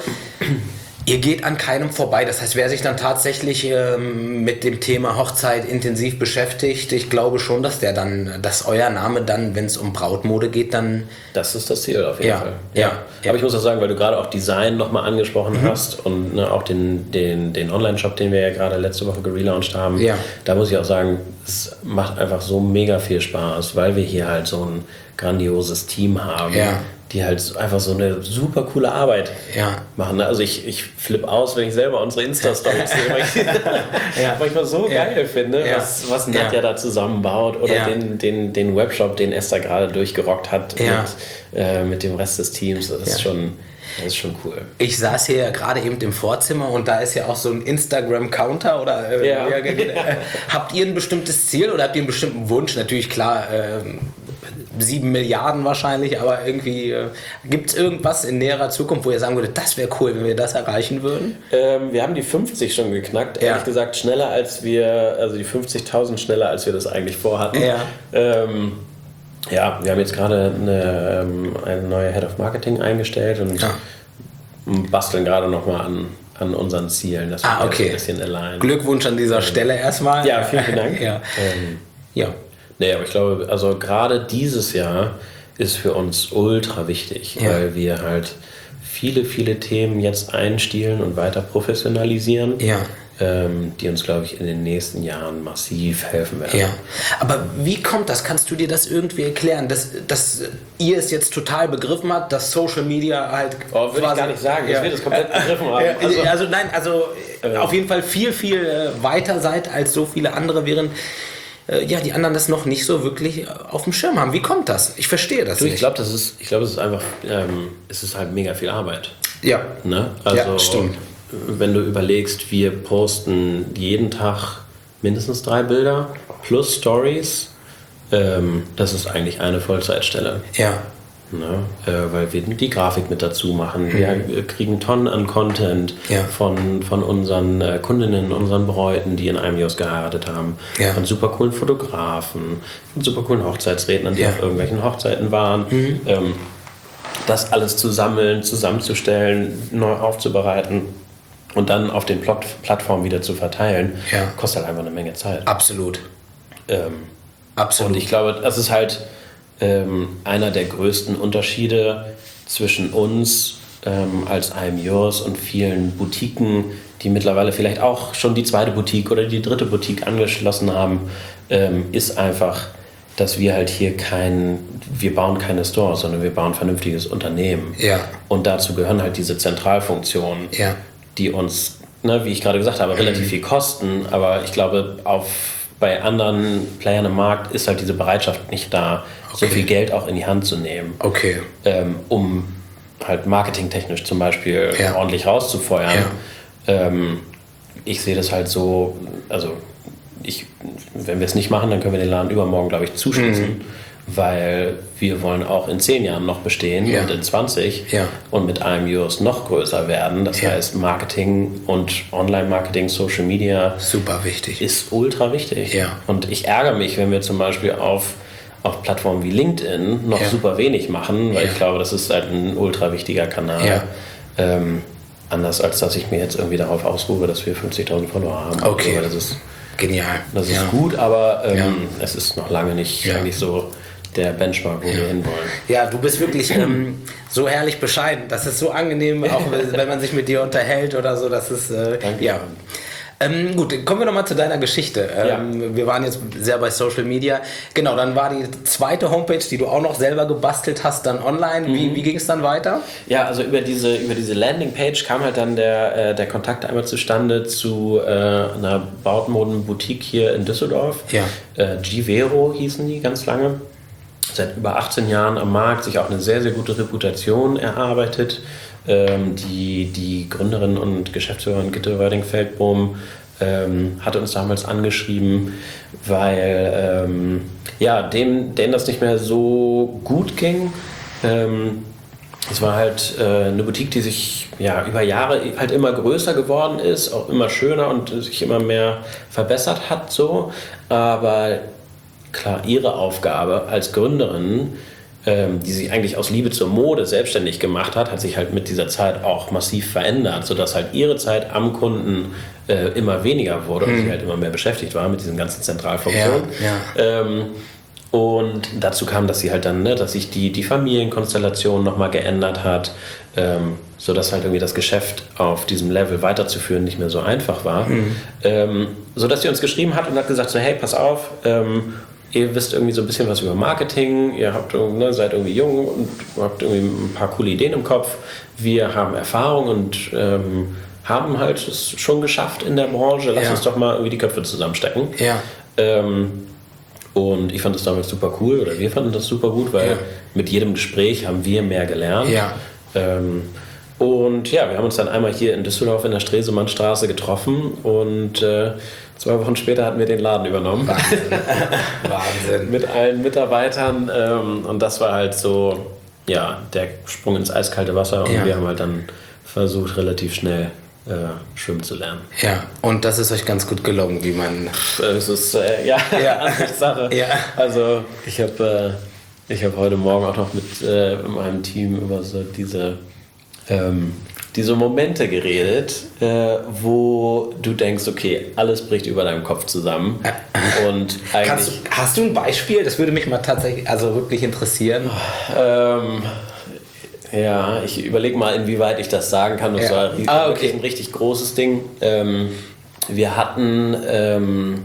ihr geht an keinem vorbei. Das heißt, wer sich dann tatsächlich ähm, mit dem Thema Hochzeit intensiv beschäftigt, ich glaube schon, dass der dann, dass euer Name dann, wenn es um Brautmode geht, dann.
das ist das Ziel auf jeden
Ja,
Fall.
ja, ja.
Aber ich muss auch sagen, weil du gerade auch Design nochmal angesprochen hast und ne, auch den, den, den Online-Shop, den wir ja gerade letzte Woche gelauncht haben,
Ja.
da muss ich auch sagen, es macht einfach so mega viel Spaß, weil wir hier halt so ein grandioses Team haben,
Ja.
die halt einfach so eine super coole Arbeit
Ja.
machen. Also ich, ich flippe aus, wenn ich selber unsere Insta-Stories sehe, weil ich
Ja.
manchmal so
Ja.
geil finde,
Ja.
was, was
Ja.
Nadja da zusammenbaut oder
Ja.
den, den, den Webshop, den Esther gerade durchgerockt hat
Ja.
mit, äh, mit dem Rest des Teams. Das ist,
Ja.
schon, das ist schon cool.
Ich saß hier gerade eben im Vorzimmer und da ist ja auch so ein Instagram-Counter oder äh,
Ja.
ja, äh, habt ihr ein bestimmtes Ziel oder habt ihr einen bestimmten Wunsch? Natürlich klar, äh, sieben Milliarden wahrscheinlich, aber irgendwie äh, gibt es irgendwas in näherer Zukunft, wo ihr sagen würdet, das wäre cool, wenn wir das erreichen würden?
Ähm, wir haben die fünfzig schon geknackt,
Ja.
ehrlich gesagt schneller als wir, also die fünfzigtausend schneller als wir das eigentlich vorhatten.
Ja.
Ähm, ja, wir haben jetzt gerade eine, ähm, eine neue Head of Marketing eingestellt und
Ja.
basteln gerade nochmal an, an unseren Zielen, dass wir
Ah,
die
okay.
ein bisschen alignen.
Glückwunsch an dieser Stelle erstmal.
Ja, vielen, vielen Dank.
ja.
Ähm,
ja.
Nee, aber ich glaube, also gerade dieses Jahr ist für uns ultra wichtig,
Ja.
weil wir halt viele, viele Themen jetzt einstielen und weiter professionalisieren,
Ja.
ähm, die uns, glaube ich, in den nächsten Jahren massiv helfen werden.
Ja, aber wie kommt das? Kannst du dir das irgendwie erklären, dass, dass ihr es jetzt total begriffen habt, dass Social Media halt
Oh, würde ich gar nicht sagen, ich will das komplett begriffen haben.
Ja, also,
Also-
also nein, also
Äh.
auf jeden Fall viel, viel äh, weiter seid als so viele andere, während äh, ja, die anderen das noch nicht so wirklich äh, auf dem Schirm haben. Wie kommt das? Ich verstehe das
Du, ich
nicht.
glaube, das ist, ich glaube, es ist einfach, ähm, es ist halt mega viel Arbeit.
Ja,
Ne? Also,
Ja, stimmt.
wenn du überlegst, wir posten jeden Tag mindestens drei Bilder plus Stories, ähm, das ist eigentlich eine Vollzeitstelle.
ja,
Ne? Äh, weil wir die Grafik mit dazu machen. Wir äh, kriegen Tonnen an Content
Ja.
von, von unseren äh, Kundinnen, unseren Bräuten, die in einem Jahr geheiratet haben,
Ja.
von super coolen Fotografen, von super coolen Hochzeitsrednern, die
Ja.
auf irgendwelchen Hochzeiten waren. Ähm, das alles zu sammeln, zusammenzustellen, neu aufzubereiten und dann auf den Plot Plattformen wieder zu verteilen,
Ja.
kostet halt einfach eine Menge Zeit.
absolut.
Ähm,
Absolut.
und ich glaube, das ist halt ähm, einer der größten Unterschiede zwischen uns ähm, als I M Yours und vielen Boutiquen, die mittlerweile vielleicht auch schon die zweite Boutique oder die dritte Boutique angeschlossen haben, ähm, ist einfach, dass wir halt hier kein, wir bauen keine Stores, sondern wir bauen ein vernünftiges Unternehmen.
Ja.
Und dazu gehören halt diese Zentralfunktionen,
Ja.
die uns, ne, wie ich gerade gesagt habe, relativ viel kosten, aber ich glaube, auf bei anderen Playern im Markt ist halt diese Bereitschaft nicht da, so
Okay.
viel Geld auch in die Hand zu nehmen,
Okay.
ähm, um halt marketingtechnisch zum Beispiel
Ja.
ordentlich rauszufeuern. Ähm, ich sehe das halt so, also ich, wenn wir es nicht machen, dann können wir den Laden übermorgen, glaube ich, zuschließen, weil wir wollen auch in zehn Jahren noch bestehen
Ja.
und in zwanzig
Ja.
und mit I M Yours noch größer werden. Das
Ja.
heißt, Marketing und Online-Marketing, Social Media
Super wichtig.
ist ultra wichtig.
Ja.
Und ich ärgere mich, wenn wir zum Beispiel auf, auf Plattformen wie LinkedIn noch
Ja.
super wenig machen, weil
Ja.
ich glaube, das ist halt ein ultra wichtiger Kanal.
Ja.
Ähm, anders als dass ich mir jetzt irgendwie darauf ausruhe, dass wir fünfzigtausend Follower haben.
Okay.
Also, das ist,
Genial.
das ist
ja.
gut, aber ähm,
Ja.
es ist noch lange nicht
Ja.
eigentlich so der Benchmark, wo wir hinwollen.
Ja, du bist wirklich ähm, so herrlich bescheiden. Das ist so angenehm, auch wenn man sich mit dir unterhält oder so. Das ist, äh,
Danke.
ja. Ähm, gut, kommen wir nochmal zu deiner Geschichte. Ähm, ja. Wir waren jetzt sehr bei Social Media. Genau, dann war die zweite Homepage, die du auch noch selber gebastelt hast, dann online. Mhm. Wie, wie ging es dann weiter?
Ja, also über diese, über diese Landingpage kam halt dann der, äh, der Kontakt einmal zustande zu äh, einer Bautmoden-Boutique hier in Düsseldorf.
Ja.
Äh, Givero hießen die ganz lange. Seit über achtzehn Jahren am Markt, sich auch eine sehr, sehr gute Reputation erarbeitet. Ähm, die, die Gründerin und Geschäftsführerin Gitte Wörding-Feldbohm ähm, hatte uns damals angeschrieben, weil ähm, ja, denen, denen das nicht mehr so gut ging. Ähm, es war halt äh, eine Boutique, die sich ja, über Jahre halt immer größer geworden ist, auch immer schöner und sich immer mehr verbessert hat. So. Aber klar, ihre Aufgabe als Gründerin, die sich eigentlich aus Liebe zur Mode selbstständig gemacht hat, hat sich halt mit dieser Zeit auch massiv verändert, sodass halt ihre Zeit am Kunden äh, immer weniger wurde und mhm. sie halt immer mehr beschäftigt war mit diesen ganzen Zentralfunktionen.
Ja, ja.
Ähm, und dazu kam, dass sie halt dann, ne, dass sich die, die Familienkonstellation nochmal geändert hat, ähm, sodass halt irgendwie das Geschäft auf diesem Level weiterzuführen nicht mehr so einfach war. Mhm. Ähm, sodass sie uns geschrieben hat und hat gesagt so, hey, pass auf, ähm, ihr wisst irgendwie so ein bisschen was über Marketing, ihr habt, ne, seid irgendwie jung und habt irgendwie ein paar coole Ideen im Kopf. Wir haben Erfahrung und ähm, haben halt es schon geschafft in der Branche. Lass
ja.
uns doch mal irgendwie die Köpfe zusammenstecken.
Ja.
Ähm, und ich fand das damals super cool, oder wir fanden das super gut, weil ja. mit jedem Gespräch haben wir mehr gelernt.
Ja.
Ähm, und ja, wir haben uns dann einmal hier in Düsseldorf in der Stresemannstraße getroffen und äh, zwei Wochen später hatten wir den Laden übernommen.
Wahnsinn. Wahnsinn.
Mit allen Mitarbeitern. Ähm, und das war halt so, ja, der Sprung ins eiskalte Wasser. Und ja. wir haben halt dann versucht, relativ schnell äh, schwimmen zu lernen.
Ja, und das ist euch ganz gut gelungen, wie man...
Es ist, äh, ja,
ja.
Ansichtssache.
Ja.
Also ich habe äh, ich hab heute Morgen auch noch mit äh, meinem Team über so diese... Ähm, diese Momente geredet, äh, wo du denkst, okay, alles bricht über deinem Kopf zusammen. Und eigentlich
Kannst du, hast du ein Beispiel? Das würde mich mal tatsächlich, also wirklich interessieren.
Ähm, ja, ich überlege mal, inwieweit ich das sagen kann. Das
ja.
war
ah, okay.
ein richtig großes Ding. Ähm, wir hatten, ähm,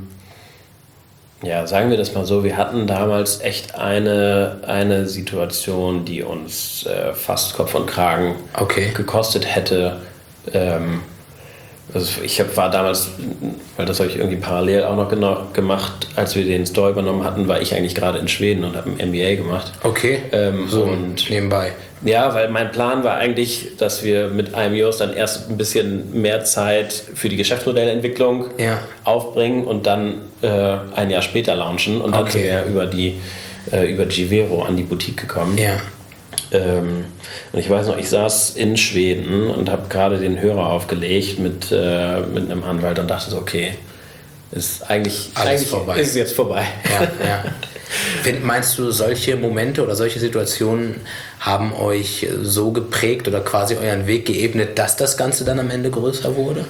ja, sagen wir das mal so, wir hatten damals echt eine, eine Situation, die uns äh, fast Kopf und Kragen
okay.
gekostet hätte. Ähm, also ich hab, war damals, weil das habe ich irgendwie parallel auch noch genau gemacht, als wir den Store übernommen hatten, war ich eigentlich gerade in Schweden und habe ein M B A gemacht.
Okay,
ähm,
so
und
nebenbei.
Ja, weil mein Plan war eigentlich, dass wir mit I M E Os dann erst ein bisschen mehr Zeit für die Geschäftsmodellentwicklung
ja.
aufbringen und dann äh, ein Jahr später launchen. Und dann
okay.
sind wir über, die, äh, über Givero an die Boutique gekommen.
Ja.
Ähm, und ich weiß noch, ich saß in Schweden und habe gerade den Hörer aufgelegt mit, äh, mit einem Anwalt und dachte so, okay, ist eigentlich,
Alles
eigentlich
vorbei.
ist es jetzt vorbei.
Ja, ja. Meinst du, solche Momente oder solche Situationen haben euch so geprägt oder quasi euren Weg geebnet, dass das Ganze dann am Ende größer wurde?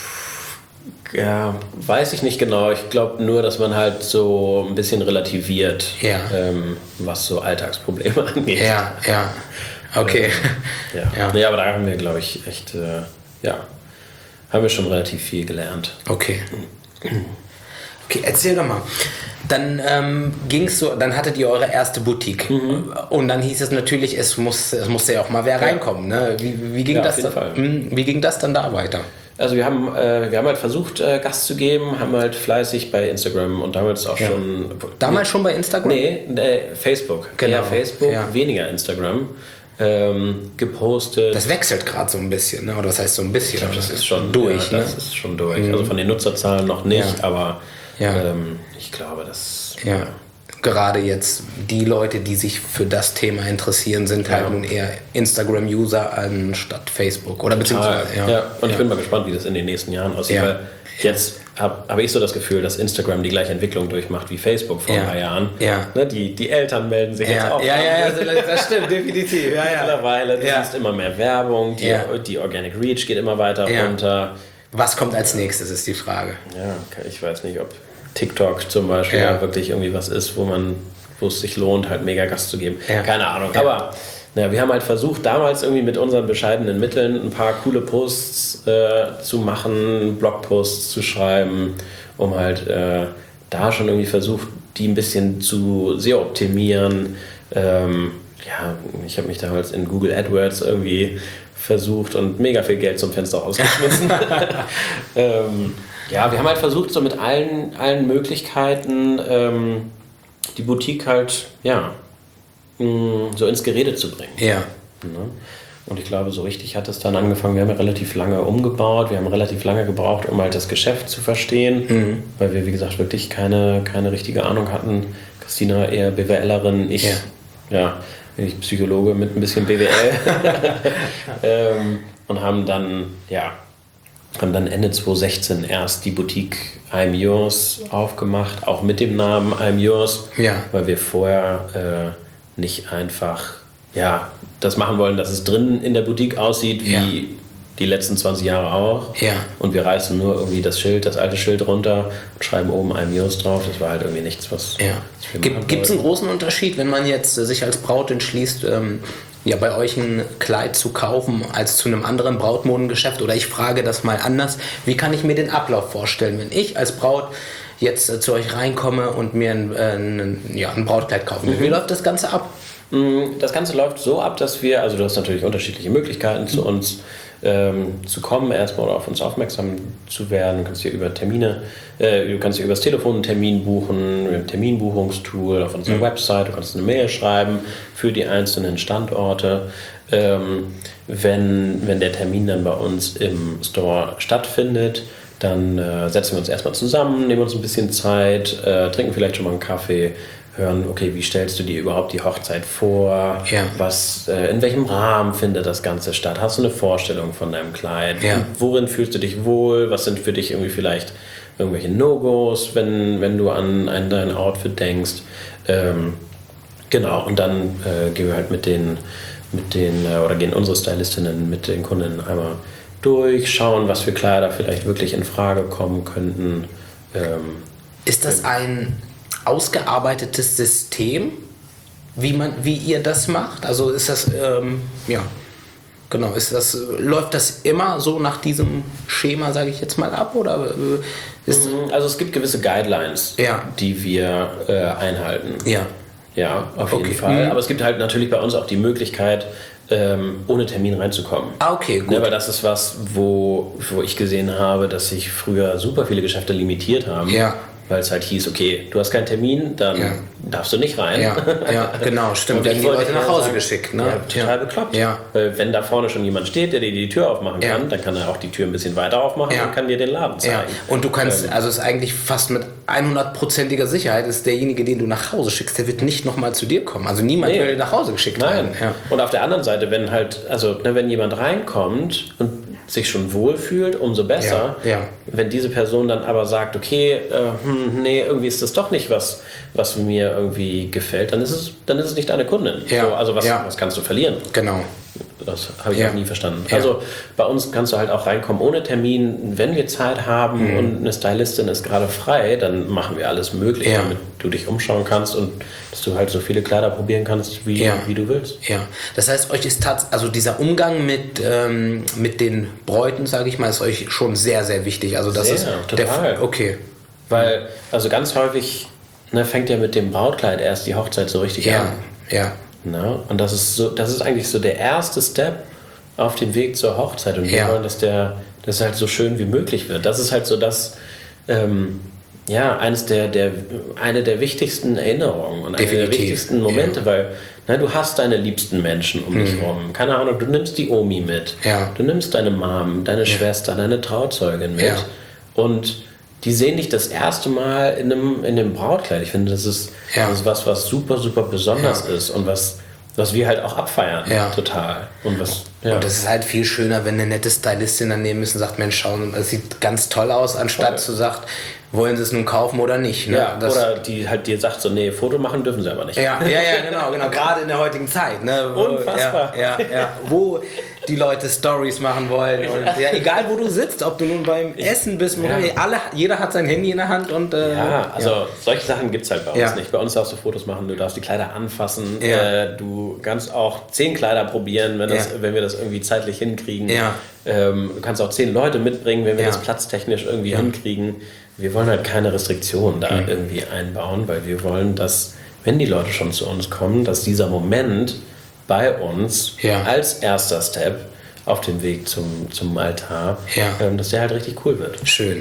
Ja, weiß ich nicht genau. Ich glaube nur, dass man halt so ein bisschen relativiert,
ja.
ähm, was so Alltagsprobleme angeht.
Ja, ja. Okay.
Äh, ja. Ja. Nee, aber da haben wir, glaube ich, echt, äh, ja, haben wir schon relativ viel gelernt.
Okay. Okay, erzähl doch mal. Dann ähm, ging's so, dann hattet ihr eure erste Boutique. Mhm. Und dann hieß es natürlich, es muss, es musste ja auch mal wer ja. reinkommen. Ne? Wie, wie, ging
ja,
das
auf jeden
dann,
Fall.
Wie ging das dann da weiter?
Also wir haben, äh, wir haben halt versucht, äh, Gas zu geben, haben halt fleißig bei Instagram und damals auch ja. schon...
Damals schon bei Instagram?
Nee, äh, Facebook.
Genau.
Eher Facebook,
ja.
weniger Instagram. Ähm, gepostet.
Das wechselt gerade so ein bisschen, ne? Oder das heißt so ein bisschen.
Ich glaube, das ist schon
durch.
Ja,
ne?
das ist schon durch. Mhm. Also von den Nutzerzahlen noch nicht,
ja.
aber
ja.
ähm, ich glaube, das...
Ja. ja. Gerade jetzt die Leute, die sich für das Thema interessieren, sind halt ja. nun eher Instagram-User anstatt Facebook. Oder beziehungsweise,
ja. ja. Und ich ja. bin mal gespannt, wie das in den nächsten Jahren aussieht. Ja. Weil jetzt habe hab ich so das Gefühl, dass Instagram die gleiche Entwicklung durchmacht wie Facebook vor
ja.
ein paar Jahren.
Ja.
Ne, die, die Eltern melden sich
ja.
jetzt auch.
Ja, ja, ja, das stimmt, definitiv. Ja, ja.
Mittlerweile, du
ja.
siehst immer mehr Werbung, die,
ja.
die Organic Reach geht immer weiter
ja.
runter.
Was kommt als nächstes, ist die Frage.
Ja, ich weiß nicht, ob TikTok zum Beispiel
ja.
wirklich irgendwie was ist, wo man... wo es sich lohnt, halt mega Gas zu geben.
Ja.
Keine Ahnung.
Ja.
Aber naja, wir haben halt versucht, damals irgendwie mit unseren bescheidenen Mitteln ein paar coole Posts äh, zu machen, Blogposts zu schreiben, um halt äh, da schon irgendwie versucht, die ein bisschen zu S E O optimieren. Ähm, ja, ich habe mich damals in Google AdWords irgendwie versucht und mega viel Geld zum Fenster rausgeschmissen. ähm, ja, wir haben halt versucht, so mit allen, allen Möglichkeiten ähm, die Boutique halt, ja, mh, so ins Gerede zu bringen.
Ja.
Ne? Und ich glaube, so richtig hat es dann angefangen. Wir haben ja relativ lange umgebaut, wir haben relativ lange gebraucht, um halt das Geschäft zu verstehen, mhm. weil wir, wie gesagt, wirklich keine, keine richtige Ahnung hatten. Christina eher BWLerin, ich, ja, ja ich Psychologe mit ein bisschen B W L. ähm, und haben dann, ja, haben dann Ende zwanzig sechzehn erst die Boutique I'm Yours aufgemacht, auch mit dem Namen I'm Yours,
ja.
weil wir vorher äh, nicht einfach ja, das machen wollen, dass es drin in der Boutique aussieht, wie ja. die letzten zwanzig Jahre auch.
Ja.
Und wir reißen nur irgendwie das Schild, das alte Schild runter und schreiben oben I'm Yours drauf. Das war halt irgendwie nichts, was,
ja.
was wir
Gibt, Gibt es einen großen Unterschied, wenn man jetzt sich als Braut entschließt, ähm, ja, bei euch ein Kleid zu kaufen, als zu einem anderen Brautmodengeschäft? Oder ich frage das mal anders, wie kann ich mir den Ablauf vorstellen, wenn ich als Braut jetzt äh, zu euch reinkomme und mir ein, äh, ein, ja, ein Brautkleid kaufen will? Mhm. Wie läuft das Ganze ab?
Das Ganze läuft so ab, dass wir, also du hast natürlich unterschiedliche Möglichkeiten, mhm. zu uns ähm, zu kommen, erstmal oder auf uns aufmerksam zu werden. Du kannst hier über Termine, äh, du kannst hier über das Telefon einen Termin buchen, ein Terminbuchungstool auf unserer mhm. Website, du kannst eine Mail schreiben für die einzelnen Standorte. Ähm, wenn, wenn der Termin dann bei uns im Store stattfindet, dann äh, setzen wir uns erstmal zusammen, nehmen uns ein bisschen Zeit, äh, trinken vielleicht schon mal einen Kaffee, hören, okay, wie stellst du dir überhaupt die Hochzeit vor?
Ja.
Was, äh, in welchem Rahmen findet das Ganze statt? Hast du eine Vorstellung von deinem Kleid?
Ja.
Worin fühlst du dich wohl? Was sind für dich irgendwie vielleicht irgendwelche No-Gos, wenn, wenn du an, an dein Outfit denkst? Ähm, genau, und dann äh, gehen wir halt mit den, mit den äh, oder gehen unsere Stylistinnen mit den Kundinnen einmal durch, schauen, was für Kleider vielleicht wirklich in Frage kommen könnten. Ähm,
Ist das ein ausgearbeitetes System, wie man, wie ihr das macht? Also ist das, ähm, ja, genau, ist das, läuft das immer so nach diesem Schema, sage ich jetzt mal, ab, oder ist
also es gibt gewisse Guidelines,
ja.
die wir äh, einhalten.
Ja.
Ja, auf
Okay.
jeden Fall.
Mhm.
Aber es gibt halt natürlich bei uns auch die Möglichkeit, ähm, ohne Termin reinzukommen.
Ah, okay, gut.
Ja, weil das ist was, wo, wo ich gesehen habe, dass sich früher super viele Geschäfte limitiert haben.
Ja.
Weil es halt hieß, okay, du hast keinen Termin, dann
ja.
darfst du nicht rein.
Ja, ja, genau, stimmt.
Und
Werden
ich
die
wollte
Leute nach
eher
Hause
sagen,
geschickt, ne?
Ja, total
ja.
bekloppt.
Ja.
Weil wenn da vorne schon jemand steht, der dir die Tür aufmachen
Ja.
kann, dann kann er auch die Tür ein bisschen weiter aufmachen
Ja.
und kann dir den Laden zeigen.
Ja. Und du kannst,
Ähm,
also es ist eigentlich fast mit hundertprozentiger Sicherheit, ist derjenige, den du nach Hause schickst, der wird nicht nochmal zu dir kommen. Also niemand
Nee.
will nach Hause geschickt
Nein.
werden. Ja.
Und auf der anderen Seite, wenn halt, also ne, wenn jemand reinkommt und sich schon wohlfühlt, umso besser.
Ja, ja.
Wenn diese Person dann aber sagt, okay, äh, hm, nee, irgendwie ist das doch nicht was, was mir irgendwie gefällt, dann ist es, dann ist es nicht deine Kundin.
Ja,
So, also was,
ja.
was kannst du verlieren?
Genau.
Das habe ich
Ja.
auch nie verstanden.
Ja.
Also bei uns kannst du halt auch reinkommen ohne Termin. Wenn wir Zeit haben
Mhm.
und eine Stylistin ist gerade frei, dann machen wir alles Mögliche,
Ja.
damit du dich umschauen kannst und dass du halt so viele Kleider probieren kannst, wie,
Ja.
wie du willst.
Ja, das heißt, euch ist tats- also dieser Umgang mit, ähm, mit den Bräuten, sage ich mal, ist euch schon sehr, sehr wichtig. Also das
Sehr,
ist
total.
Der, okay.
Weil, also ganz häufig ne, fängt ja mit dem Brautkleid erst die Hochzeit so richtig
Ja,
an.
ja,
Ne? Und das ist, so, das ist eigentlich so der erste Step auf dem Weg zur Hochzeit. Und wir
Ja.
wollen, dass der das halt so schön wie möglich wird. Das ist halt so das, ähm, ja, eines der, der, eine der wichtigsten Erinnerungen und eine der
Definitiv.
wichtigsten Momente,
Ja.
weil ne, du hast deine liebsten Menschen um dich rum. Keine Ahnung, du nimmst die Omi mit,
Ja.
du nimmst deine Mom, deine Schwester, deine Trauzeugin mit
Ja.
und die sehen dich das erste Mal in einem, in einem Brautkleid. Ich finde, das ist,
Ja.
das ist was, was super, super besonders
Ja.
ist und was, was wir halt auch abfeiern.
Ja.
Total. Und was, ja.
Und das ist halt viel schöner, wenn eine nette Stylistin daneben ist und sagt, Mensch, schau, das sieht ganz toll aus, anstatt
Voll.
zu sagt, wollen sie es nun kaufen oder nicht. Ne?
ja,
das,
oder die halt dir sagt so, nee, Foto machen dürfen sie aber nicht.
Ja, ja, ja, genau, genau. Gerade in der heutigen Zeit. Ne? Wo,
Unfassbar.
Ja, ja, ja. Wo die Leute Stories machen wollen. Und ja, egal wo du sitzt, ob du nun beim Essen bist, ja. alle, jeder hat sein Handy in der Hand. Und, äh,
ja, also
ja.
solche Sachen gibt es halt bei uns
ja.
nicht. Bei uns darfst du Fotos machen, du darfst die Kleider anfassen,
ja.
äh, du kannst auch zehn Kleider probieren, wenn, das,
ja.
wenn wir das irgendwie zeitlich hinkriegen.
Ja.
Ähm, du kannst auch zehn Leute mitbringen, wenn wir
ja.
das platztechnisch irgendwie
ja.
hinkriegen. Wir wollen halt keine Restriktionen da mhm. irgendwie einbauen, weil wir wollen, dass, wenn die Leute schon zu uns kommen, dass dieser Moment bei uns
ja.
als erster Step auf dem Weg zum, zum Altar,
ja.
ähm, dass der halt richtig cool wird.
Schön.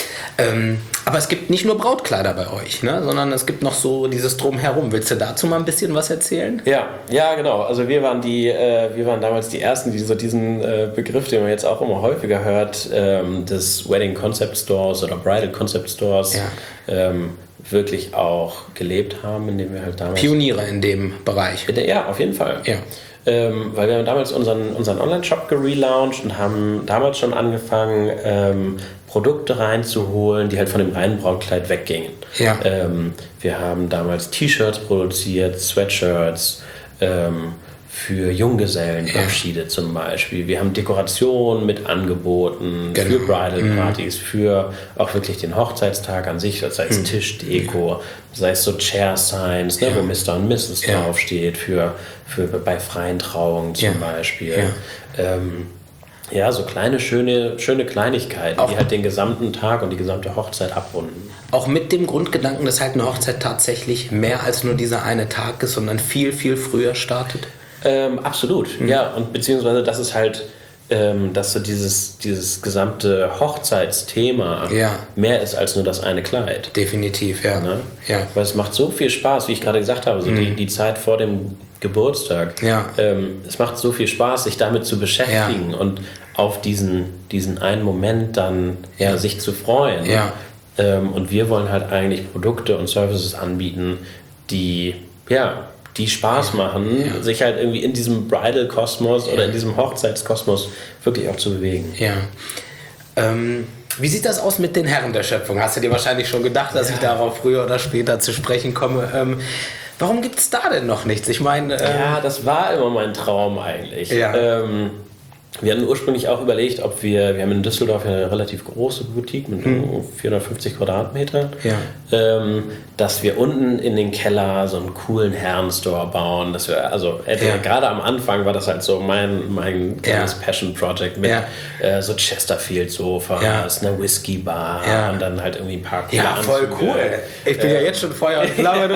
Ähm, aber es gibt nicht nur Brautkleider bei euch, ne? Sondern es gibt noch so dieses Drumherum. Willst du dazu mal ein bisschen was erzählen?
Ja, ja, genau. Also wir waren die, äh, wir waren damals die Ersten, die so diesen äh, Begriff, den man jetzt auch immer häufiger hört, ähm, des Wedding Concept Stores oder Bridal Concept Stores,
ja.
ähm, wirklich auch gelebt haben, indem wir halt damals...
Pioniere in dem Bereich.
Ja, auf jeden Fall.
Ja.
Ähm, weil wir haben damals unseren, unseren Online-Shop gelauncht und haben damals schon angefangen, ähm, Produkte reinzuholen, die halt von dem reinen Brautkleid weggingen.
Ja.
Ähm, wir haben damals T-Shirts produziert, Sweatshirts, ähm, für Junggesellenabschiede ja. zum Beispiel. Wir haben Dekorationen mit angeboten, genau. für Bridal-Partys, mhm. für auch wirklich den Hochzeitstag an sich, sei es mhm. Tischdeko, ja. sei es so Chair-Signs, ne, ja. wo Mister und Missus ja. draufsteht, für, für bei freien Trauungen zum ja. Beispiel. Ja. Ähm, ja, so kleine, schöne, schöne Kleinigkeiten, auch die halt den gesamten Tag und die gesamte Hochzeit abrunden.
Auch mit dem Grundgedanken, dass halt eine Hochzeit tatsächlich mehr als nur dieser eine Tag ist, sondern viel, viel früher startet?
Ähm, absolut, mhm. ja, und beziehungsweise das ist halt, ähm, dass so dieses, dieses gesamte Hochzeitsthema
ja.
mehr ist als nur das eine Kleid.
Definitiv, ja.
Ne?
ja.
Weil es macht so viel Spaß, wie ich gerade gesagt habe, so mhm. die, die Zeit vor dem Geburtstag.
Ja.
Ähm, es macht so viel Spaß, sich damit zu beschäftigen ja. und auf diesen, diesen einen Moment dann ja, ja. sich zu freuen.
Ja.
Ähm, und wir wollen halt eigentlich Produkte und Services anbieten, die, ja, die Spaß machen, ja. sich halt irgendwie in diesem Bridal-Kosmos ja. oder in diesem Hochzeitskosmos wirklich auch zu bewegen.
Ja. Ähm, wie sieht das aus mit den Herren der Schöpfung? Hast du dir wahrscheinlich schon gedacht, dass ja. ich darauf früher oder später zu sprechen komme? Ähm, warum gibt es da denn noch nichts? Ich meine... Ähm,
ja, das war immer mein Traum eigentlich.
Ja.
Ähm, wir hatten ursprünglich auch überlegt, ob wir, wir haben in Düsseldorf eine relativ große Boutique mit hm. vierhundertfünfzig Quadratmetern,
ja.
ähm, dass wir unten in den Keller so einen coolen Herrenstore bauen. Dass wir, also ja. gerade am Anfang war das halt so mein, mein kleines ja. Passion-Project mit ja. äh, so Chesterfield-Sofas, ja. einer Whisky-Bar
ja.
und dann halt irgendwie ein paar coole
Ja, voll
Anzüge.
cool. Ich bin äh, ja jetzt schon Feuer und Flamme.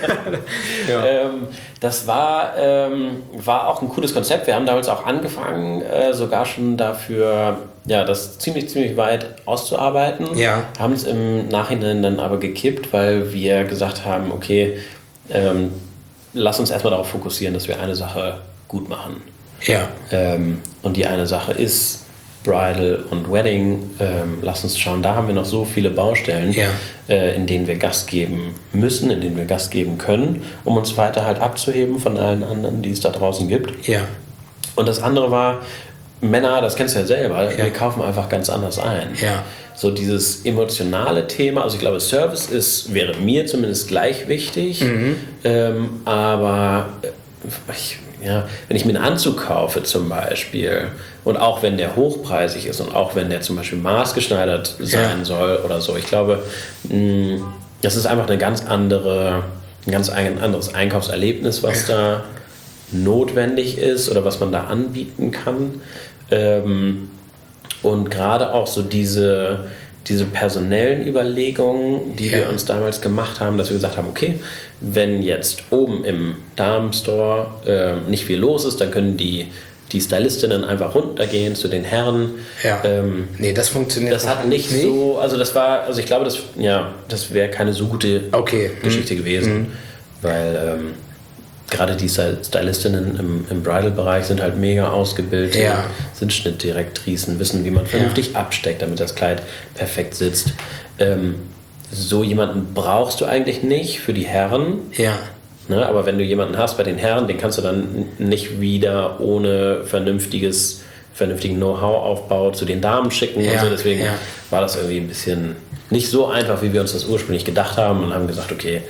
ja. ähm, das war, ähm, war auch ein cooles Konzept. Wir haben damals auch angefangen, äh, sogar schon dafür, ja, das ziemlich, ziemlich weit auszuarbeiten.
Ja.
Haben es im Nachhinein dann aber gekippt, weil wir gesagt haben, okay, ähm, lass uns erstmal darauf fokussieren, dass wir eine Sache gut machen.
Ja.
Ähm, und die eine Sache ist Bridal und Wedding. Ähm, lass uns schauen, da haben wir noch so viele Baustellen,
ja.
äh, in denen wir Gas geben müssen, in denen wir Gas geben können, um uns weiter halt abzuheben von allen anderen, die es da draußen gibt.
Ja.
Und das andere war, Männer, das kennst du ja selber,
ja.
wir kaufen einfach ganz anders ein.
Ja.
So dieses emotionale Thema, also ich glaube, Service ist, wäre mir zumindest gleich wichtig,
mhm.
ähm, aber ich, ja, wenn ich mir einen Anzug kaufe zum Beispiel und auch wenn der hochpreisig ist und auch wenn der zum Beispiel maßgeschneidert sein ja. soll oder so, ich glaube, mh, das ist einfach eine ganz andere, ein ganz anderes Einkaufserlebnis, was ja. da notwendig ist oder was man da anbieten kann. Ähm, und gerade auch so diese, diese personellen Überlegungen, die ja. wir uns damals gemacht haben, dass wir gesagt haben, okay, wenn jetzt oben im Damenstore äh, nicht viel los ist, dann können die, die Stylistinnen einfach runtergehen zu den Herren.
Ja. Ähm, nee, das funktioniert
Das hat nicht nee. so, also das war, also ich glaube, das, ja, das wäre keine so gute
okay.
Geschichte
mhm.
gewesen, mhm. weil ähm, gerade die Stylistinnen im, im Bridal-Bereich sind halt mega ausgebildet,
ja.
sind Schnittdirektrisen, wissen, wie man vernünftig ja. absteckt, damit das Kleid perfekt sitzt. Ähm, so jemanden brauchst du eigentlich nicht für die Herren.
Ja.
Ne, aber wenn du jemanden hast bei den Herren, den kannst du dann nicht wieder ohne vernünftiges, vernünftigen Know-how-Aufbau zu den Damen schicken.
Ja.
Und so. Deswegen
ja.
war das irgendwie ein bisschen nicht so einfach, wie wir uns das ursprünglich gedacht haben und haben gesagt, okay,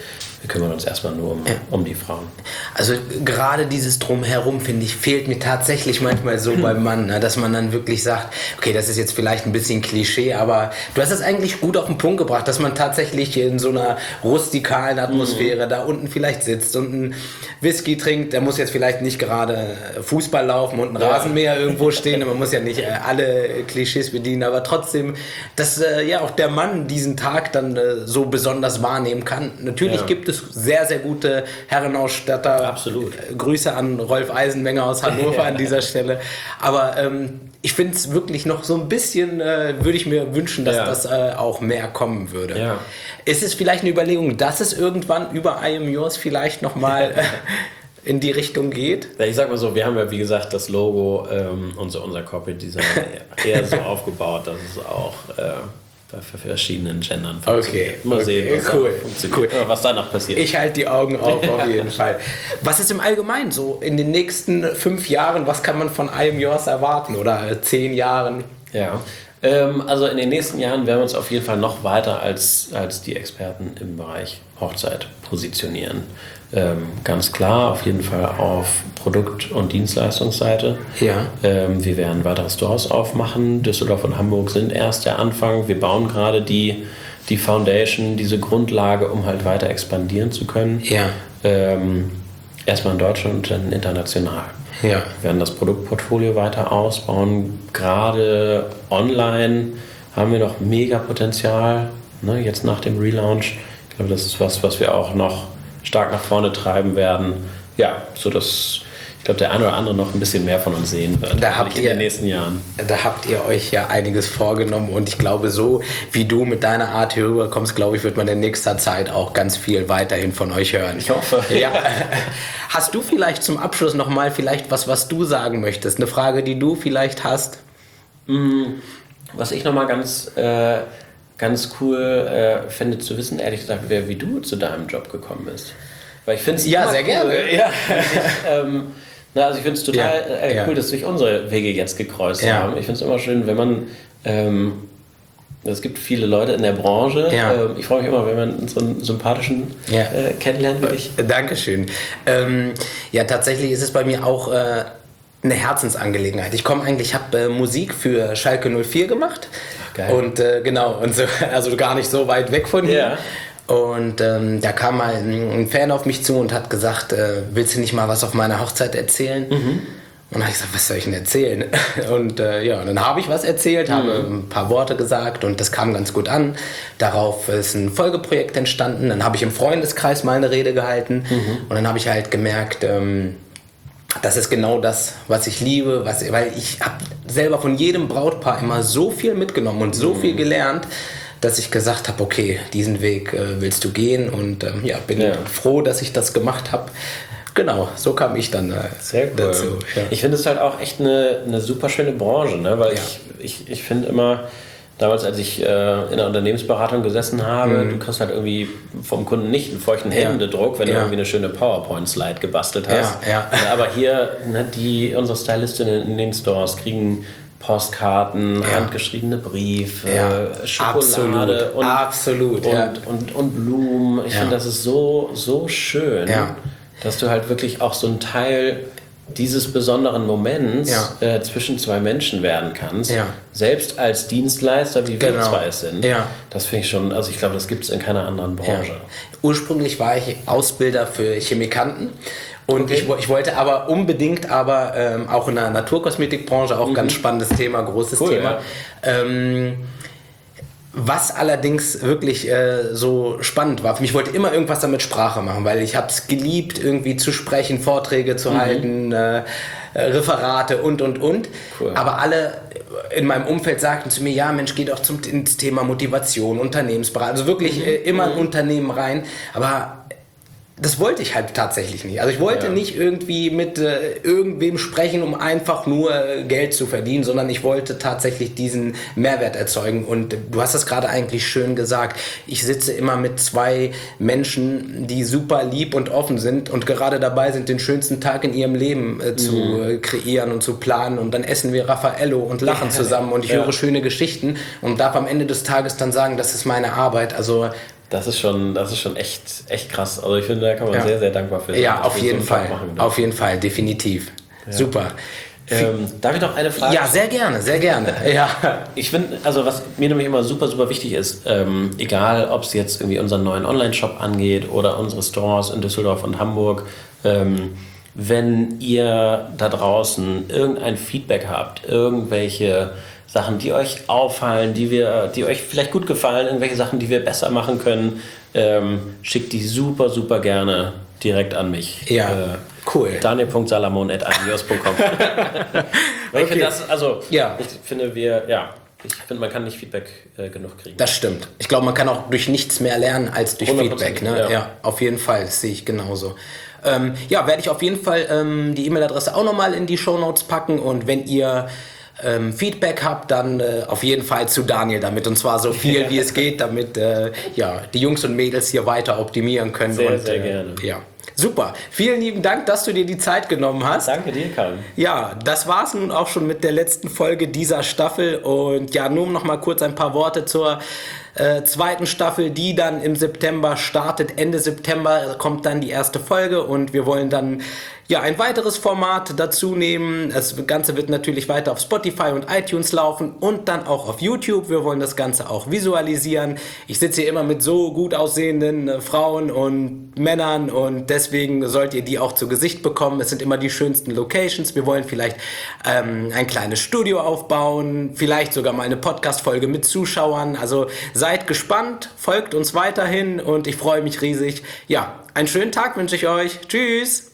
wir kümmern uns erstmal nur um, ja. um die Frauen.
Also gerade dieses Drumherum, finde ich, fehlt mir tatsächlich manchmal so hm. beim Mann, ne, dass man dann wirklich sagt, okay, das ist jetzt vielleicht ein bisschen Klischee, aber du hast es eigentlich gut auf den Punkt gebracht, dass man tatsächlich in so einer rustikalen Atmosphäre hm. da unten vielleicht sitzt und einen Whisky trinkt. Der muss jetzt vielleicht nicht gerade Fußball laufen und ein ja. Rasenmäher irgendwo stehen. Man muss ja nicht äh, alle Klischees bedienen, aber trotzdem, dass äh, ja auch der Mann diesen Tag dann äh, so besonders wahrnehmen kann. Natürlich ja. gibt es sehr, sehr gute Herrenausstatter.
Absolut.
Äh, Grüße an Rolf Eisenmenger aus Hannover ja. an dieser Stelle. Aber ähm, ich finde es wirklich noch so ein bisschen, äh, würde ich mir wünschen, dass ja. das äh, auch mehr kommen würde.
Ja.
Ist es vielleicht eine Überlegung, dass es irgendwann über I Am Yours vielleicht nochmal in die Richtung geht?
Ja, ich sag mal so, wir haben ja wie gesagt das Logo ähm, und so unser Corporate Design eher so aufgebaut, dass es auch äh, bei verschiedenen Gendern
funktioniert. Okay,
mal sehen, was,
cool.
da cool. was danach passiert.
Ich halte die Augen auf, auf jeden Fall. Was ist im Allgemeinen so in den nächsten fünf Jahren, was kann man von I Am Yours erwarten oder zehn Jahren?
Ja, ähm, also in den nächsten Jahren werden wir uns auf jeden Fall noch weiter als, als die Experten im Bereich Hochzeit positionieren. Ähm, ganz klar, auf jeden Fall auf Produkt- und Dienstleistungsseite.
Ja.
Ähm, wir werden weitere Stores aufmachen. Düsseldorf und Hamburg sind erst der Anfang. Wir bauen gerade die, die Foundation, diese Grundlage, um halt weiter expandieren zu können.
Ja.
Ähm, erstmal in Deutschland und dann international.
Ja.
Wir werden das Produktportfolio weiter ausbauen. Gerade online haben wir noch mega Potenzial. Ne, jetzt nach dem Relaunch. Ich glaube, das ist was, was wir auch noch stark nach vorne treiben werden. Ja, so dass ich glaube, der eine oder andere noch ein bisschen mehr von uns sehen wird.
Da habt
in
ihr,
den nächsten Jahren.
Da habt ihr euch ja einiges vorgenommen und ich glaube, so wie du mit deiner Art hier rüberkommst, glaube ich, wird man in nächster Zeit auch ganz viel weiterhin von euch hören.
Ich hoffe.
Ja. Hast du vielleicht zum Abschluss nochmal vielleicht was, was du sagen möchtest? Eine Frage, die du vielleicht hast?
Was ich nochmal ganz... Äh, ganz cool äh, finde zu wissen, ehrlich gesagt, wer wie du zu deinem Job gekommen bist. Weil ich finde es
ja, sehr cool. gerne. Ja.
Ich, ähm, na, also ich finde es total ja. äh, cool, ja. dass sich unsere Wege jetzt gekreuzt ja. haben. Ich finde es immer schön, wenn man ähm, es gibt viele Leute in der Branche.
Ja.
Ähm, ich freue mich immer, wenn man so einen sympathischen ja. äh, kennenlernt wie dich.
Dankeschön. Ähm, ja, tatsächlich ist es bei mir auch äh, eine Herzensangelegenheit. Ich komme eigentlich, ich habe äh, Musik für Schalke null vier gemacht. Geil. Und äh, genau, und so, also gar nicht so weit weg von hier.
Ja.
Und ähm, da kam mal ein, ein Fan auf mich zu und hat gesagt, äh, willst du nicht mal was auf meiner Hochzeit erzählen? Mhm. Und dann habe ich gesagt, was soll ich denn erzählen? Und äh, ja, dann habe ich was erzählt, mhm. habe ein paar Worte gesagt und das kam ganz gut an. Darauf ist ein Folgeprojekt entstanden. Dann habe ich im Freundeskreis mal eine Rede gehalten mhm. und dann habe ich halt gemerkt, ähm, das ist genau das, was ich liebe, was, weil ich habe selber von jedem Brautpaar immer so viel mitgenommen und so viel gelernt, dass ich gesagt habe, okay, diesen Weg äh, willst du gehen und ähm, ja, bin ja. froh, dass ich das gemacht habe. Genau, so kam ich dann äh,
Sehr cool. dazu. Ja. Ich finde es halt auch echt eine, eine super schöne Branche, ne? Weil ja. ich, ich, ich finde immer, damals, als ich äh, in der Unternehmensberatung gesessen habe, mhm. du kriegst halt irgendwie vom Kunden nicht einen feuchten Händedruck, wenn ja. du irgendwie eine schöne PowerPoint-Slide gebastelt hast.
Ja, ja.
Aber hier, ne, die, unsere Stylistinnen in den Stores kriegen Postkarten, ja. handgeschriebene Briefe,
ja.
Schokolade
Absolut. Und, Absolut,
und,
ja.
und, und, und Blumen. Ich ja. finde, das ist so, so schön,
ja.
dass du halt wirklich auch so ein Teil dieses besonderen Moments ja. äh, zwischen zwei Menschen werden kannst,
ja.
selbst als Dienstleister, wie wir
genau.
zwei es sind.
Ja.
Das finde ich schon, also ich glaube, das gibt es in keiner anderen Branche. Ja.
Ursprünglich war ich Ausbilder für Chemikanten und okay. ich, ich wollte aber unbedingt aber ähm, auch in der Naturkosmetikbranche, auch mhm. ganz spannendes Thema, großes
cool,
Thema.
Ja.
Ähm, Was allerdings wirklich äh, so spannend war, für mich, ich wollte immer irgendwas damit Sprache machen, weil ich habe es geliebt, irgendwie zu sprechen, Vorträge zu mhm. halten, äh, Referate und, und, und.
Cool.
Aber alle in meinem Umfeld sagten zu mir, ja Mensch, geh doch zum, ins Thema Motivation, Unternehmensberatung, also wirklich mhm. äh, immer in Unternehmen rein, aber das wollte ich halt tatsächlich nicht. Also ich wollte ja. nicht irgendwie mit äh, irgendwem sprechen, um einfach nur äh, Geld zu verdienen, sondern ich wollte tatsächlich diesen Mehrwert erzeugen. Und du hast das gerade eigentlich schön gesagt. Ich sitze immer mit zwei Menschen, die super lieb und offen sind und gerade dabei sind, den schönsten Tag in ihrem Leben äh, zu mhm. äh, kreieren und zu planen. Und dann essen wir Raffaello und lachen ja. zusammen und ich ja. höre schöne Geschichten und darf am Ende des Tages dann sagen, das ist meine Arbeit. Also
Das ist schon, das ist schon echt, echt krass. Also ich finde, da kann man ja. sehr, sehr dankbar für sein.
Ja, auf jeden so Fall. Auf jeden Fall, definitiv. Ja. Super.
Ähm, darf ich noch eine Frage?
Ja, sehr gerne, sehr gerne. Ja.
Ich finde, also was mir nämlich immer super, super wichtig ist, ähm, egal ob es jetzt irgendwie unseren neuen Online-Shop angeht oder unsere Stores in Düsseldorf und Hamburg, ähm, wenn ihr da draußen irgendein Feedback habt, irgendwelche Sachen, die euch auffallen, die, wir, die euch vielleicht gut gefallen, irgendwelche Sachen, die wir besser machen können, ähm, schickt die super, super gerne direkt an mich.
Ja, äh, cool.
daniel punkt salamon at adios punkt com. Weil ich finde das, also,
ja.
ich finde, wir, ja, ich finde, man kann nicht Feedback äh, genug kriegen.
Das stimmt. Ich glaube, man kann auch durch nichts mehr lernen als durch Feedback. Ne? Ja. ja, auf jeden Fall, das sehe ich genauso. Ähm, ja, werde ich auf jeden Fall ähm, die E-Mail-Adresse auch nochmal in die Shownotes packen und wenn ihr ähm, Feedback habt, dann äh, auf jeden Fall zu Daniel damit und zwar so viel wie es geht, damit äh, ja, die Jungs und Mädels hier weiter optimieren können.
Sehr,
und,
sehr
äh,
gerne.
Ja. Super. Vielen lieben Dank, dass du dir die Zeit genommen hast.
Danke dir, Karin.
Ja, das war es nun auch schon mit der letzten Folge dieser Staffel. Und ja, nur noch mal kurz ein paar Worte zur äh, zweiten Staffel, die dann im September startet. Ende September kommt dann die erste Folge und wir wollen dann ja ein weiteres Format dazu nehmen. Das Ganze wird natürlich weiter auf Spotify und iTunes laufen und dann auch auf YouTube. Wir wollen das Ganze auch visualisieren. Ich sitze hier immer mit so gut aussehenden äh, Frauen und Männern und deswegen sollt ihr die auch zu Gesicht bekommen. Es sind immer die schönsten Locations. Wir wollen vielleicht ähm, ein kleines Studio aufbauen, vielleicht sogar mal eine Podcast-Folge mit Zuschauern. Also seid gespannt, folgt uns weiterhin und ich freue mich riesig. Ja, einen schönen Tag wünsche ich euch. Tschüss!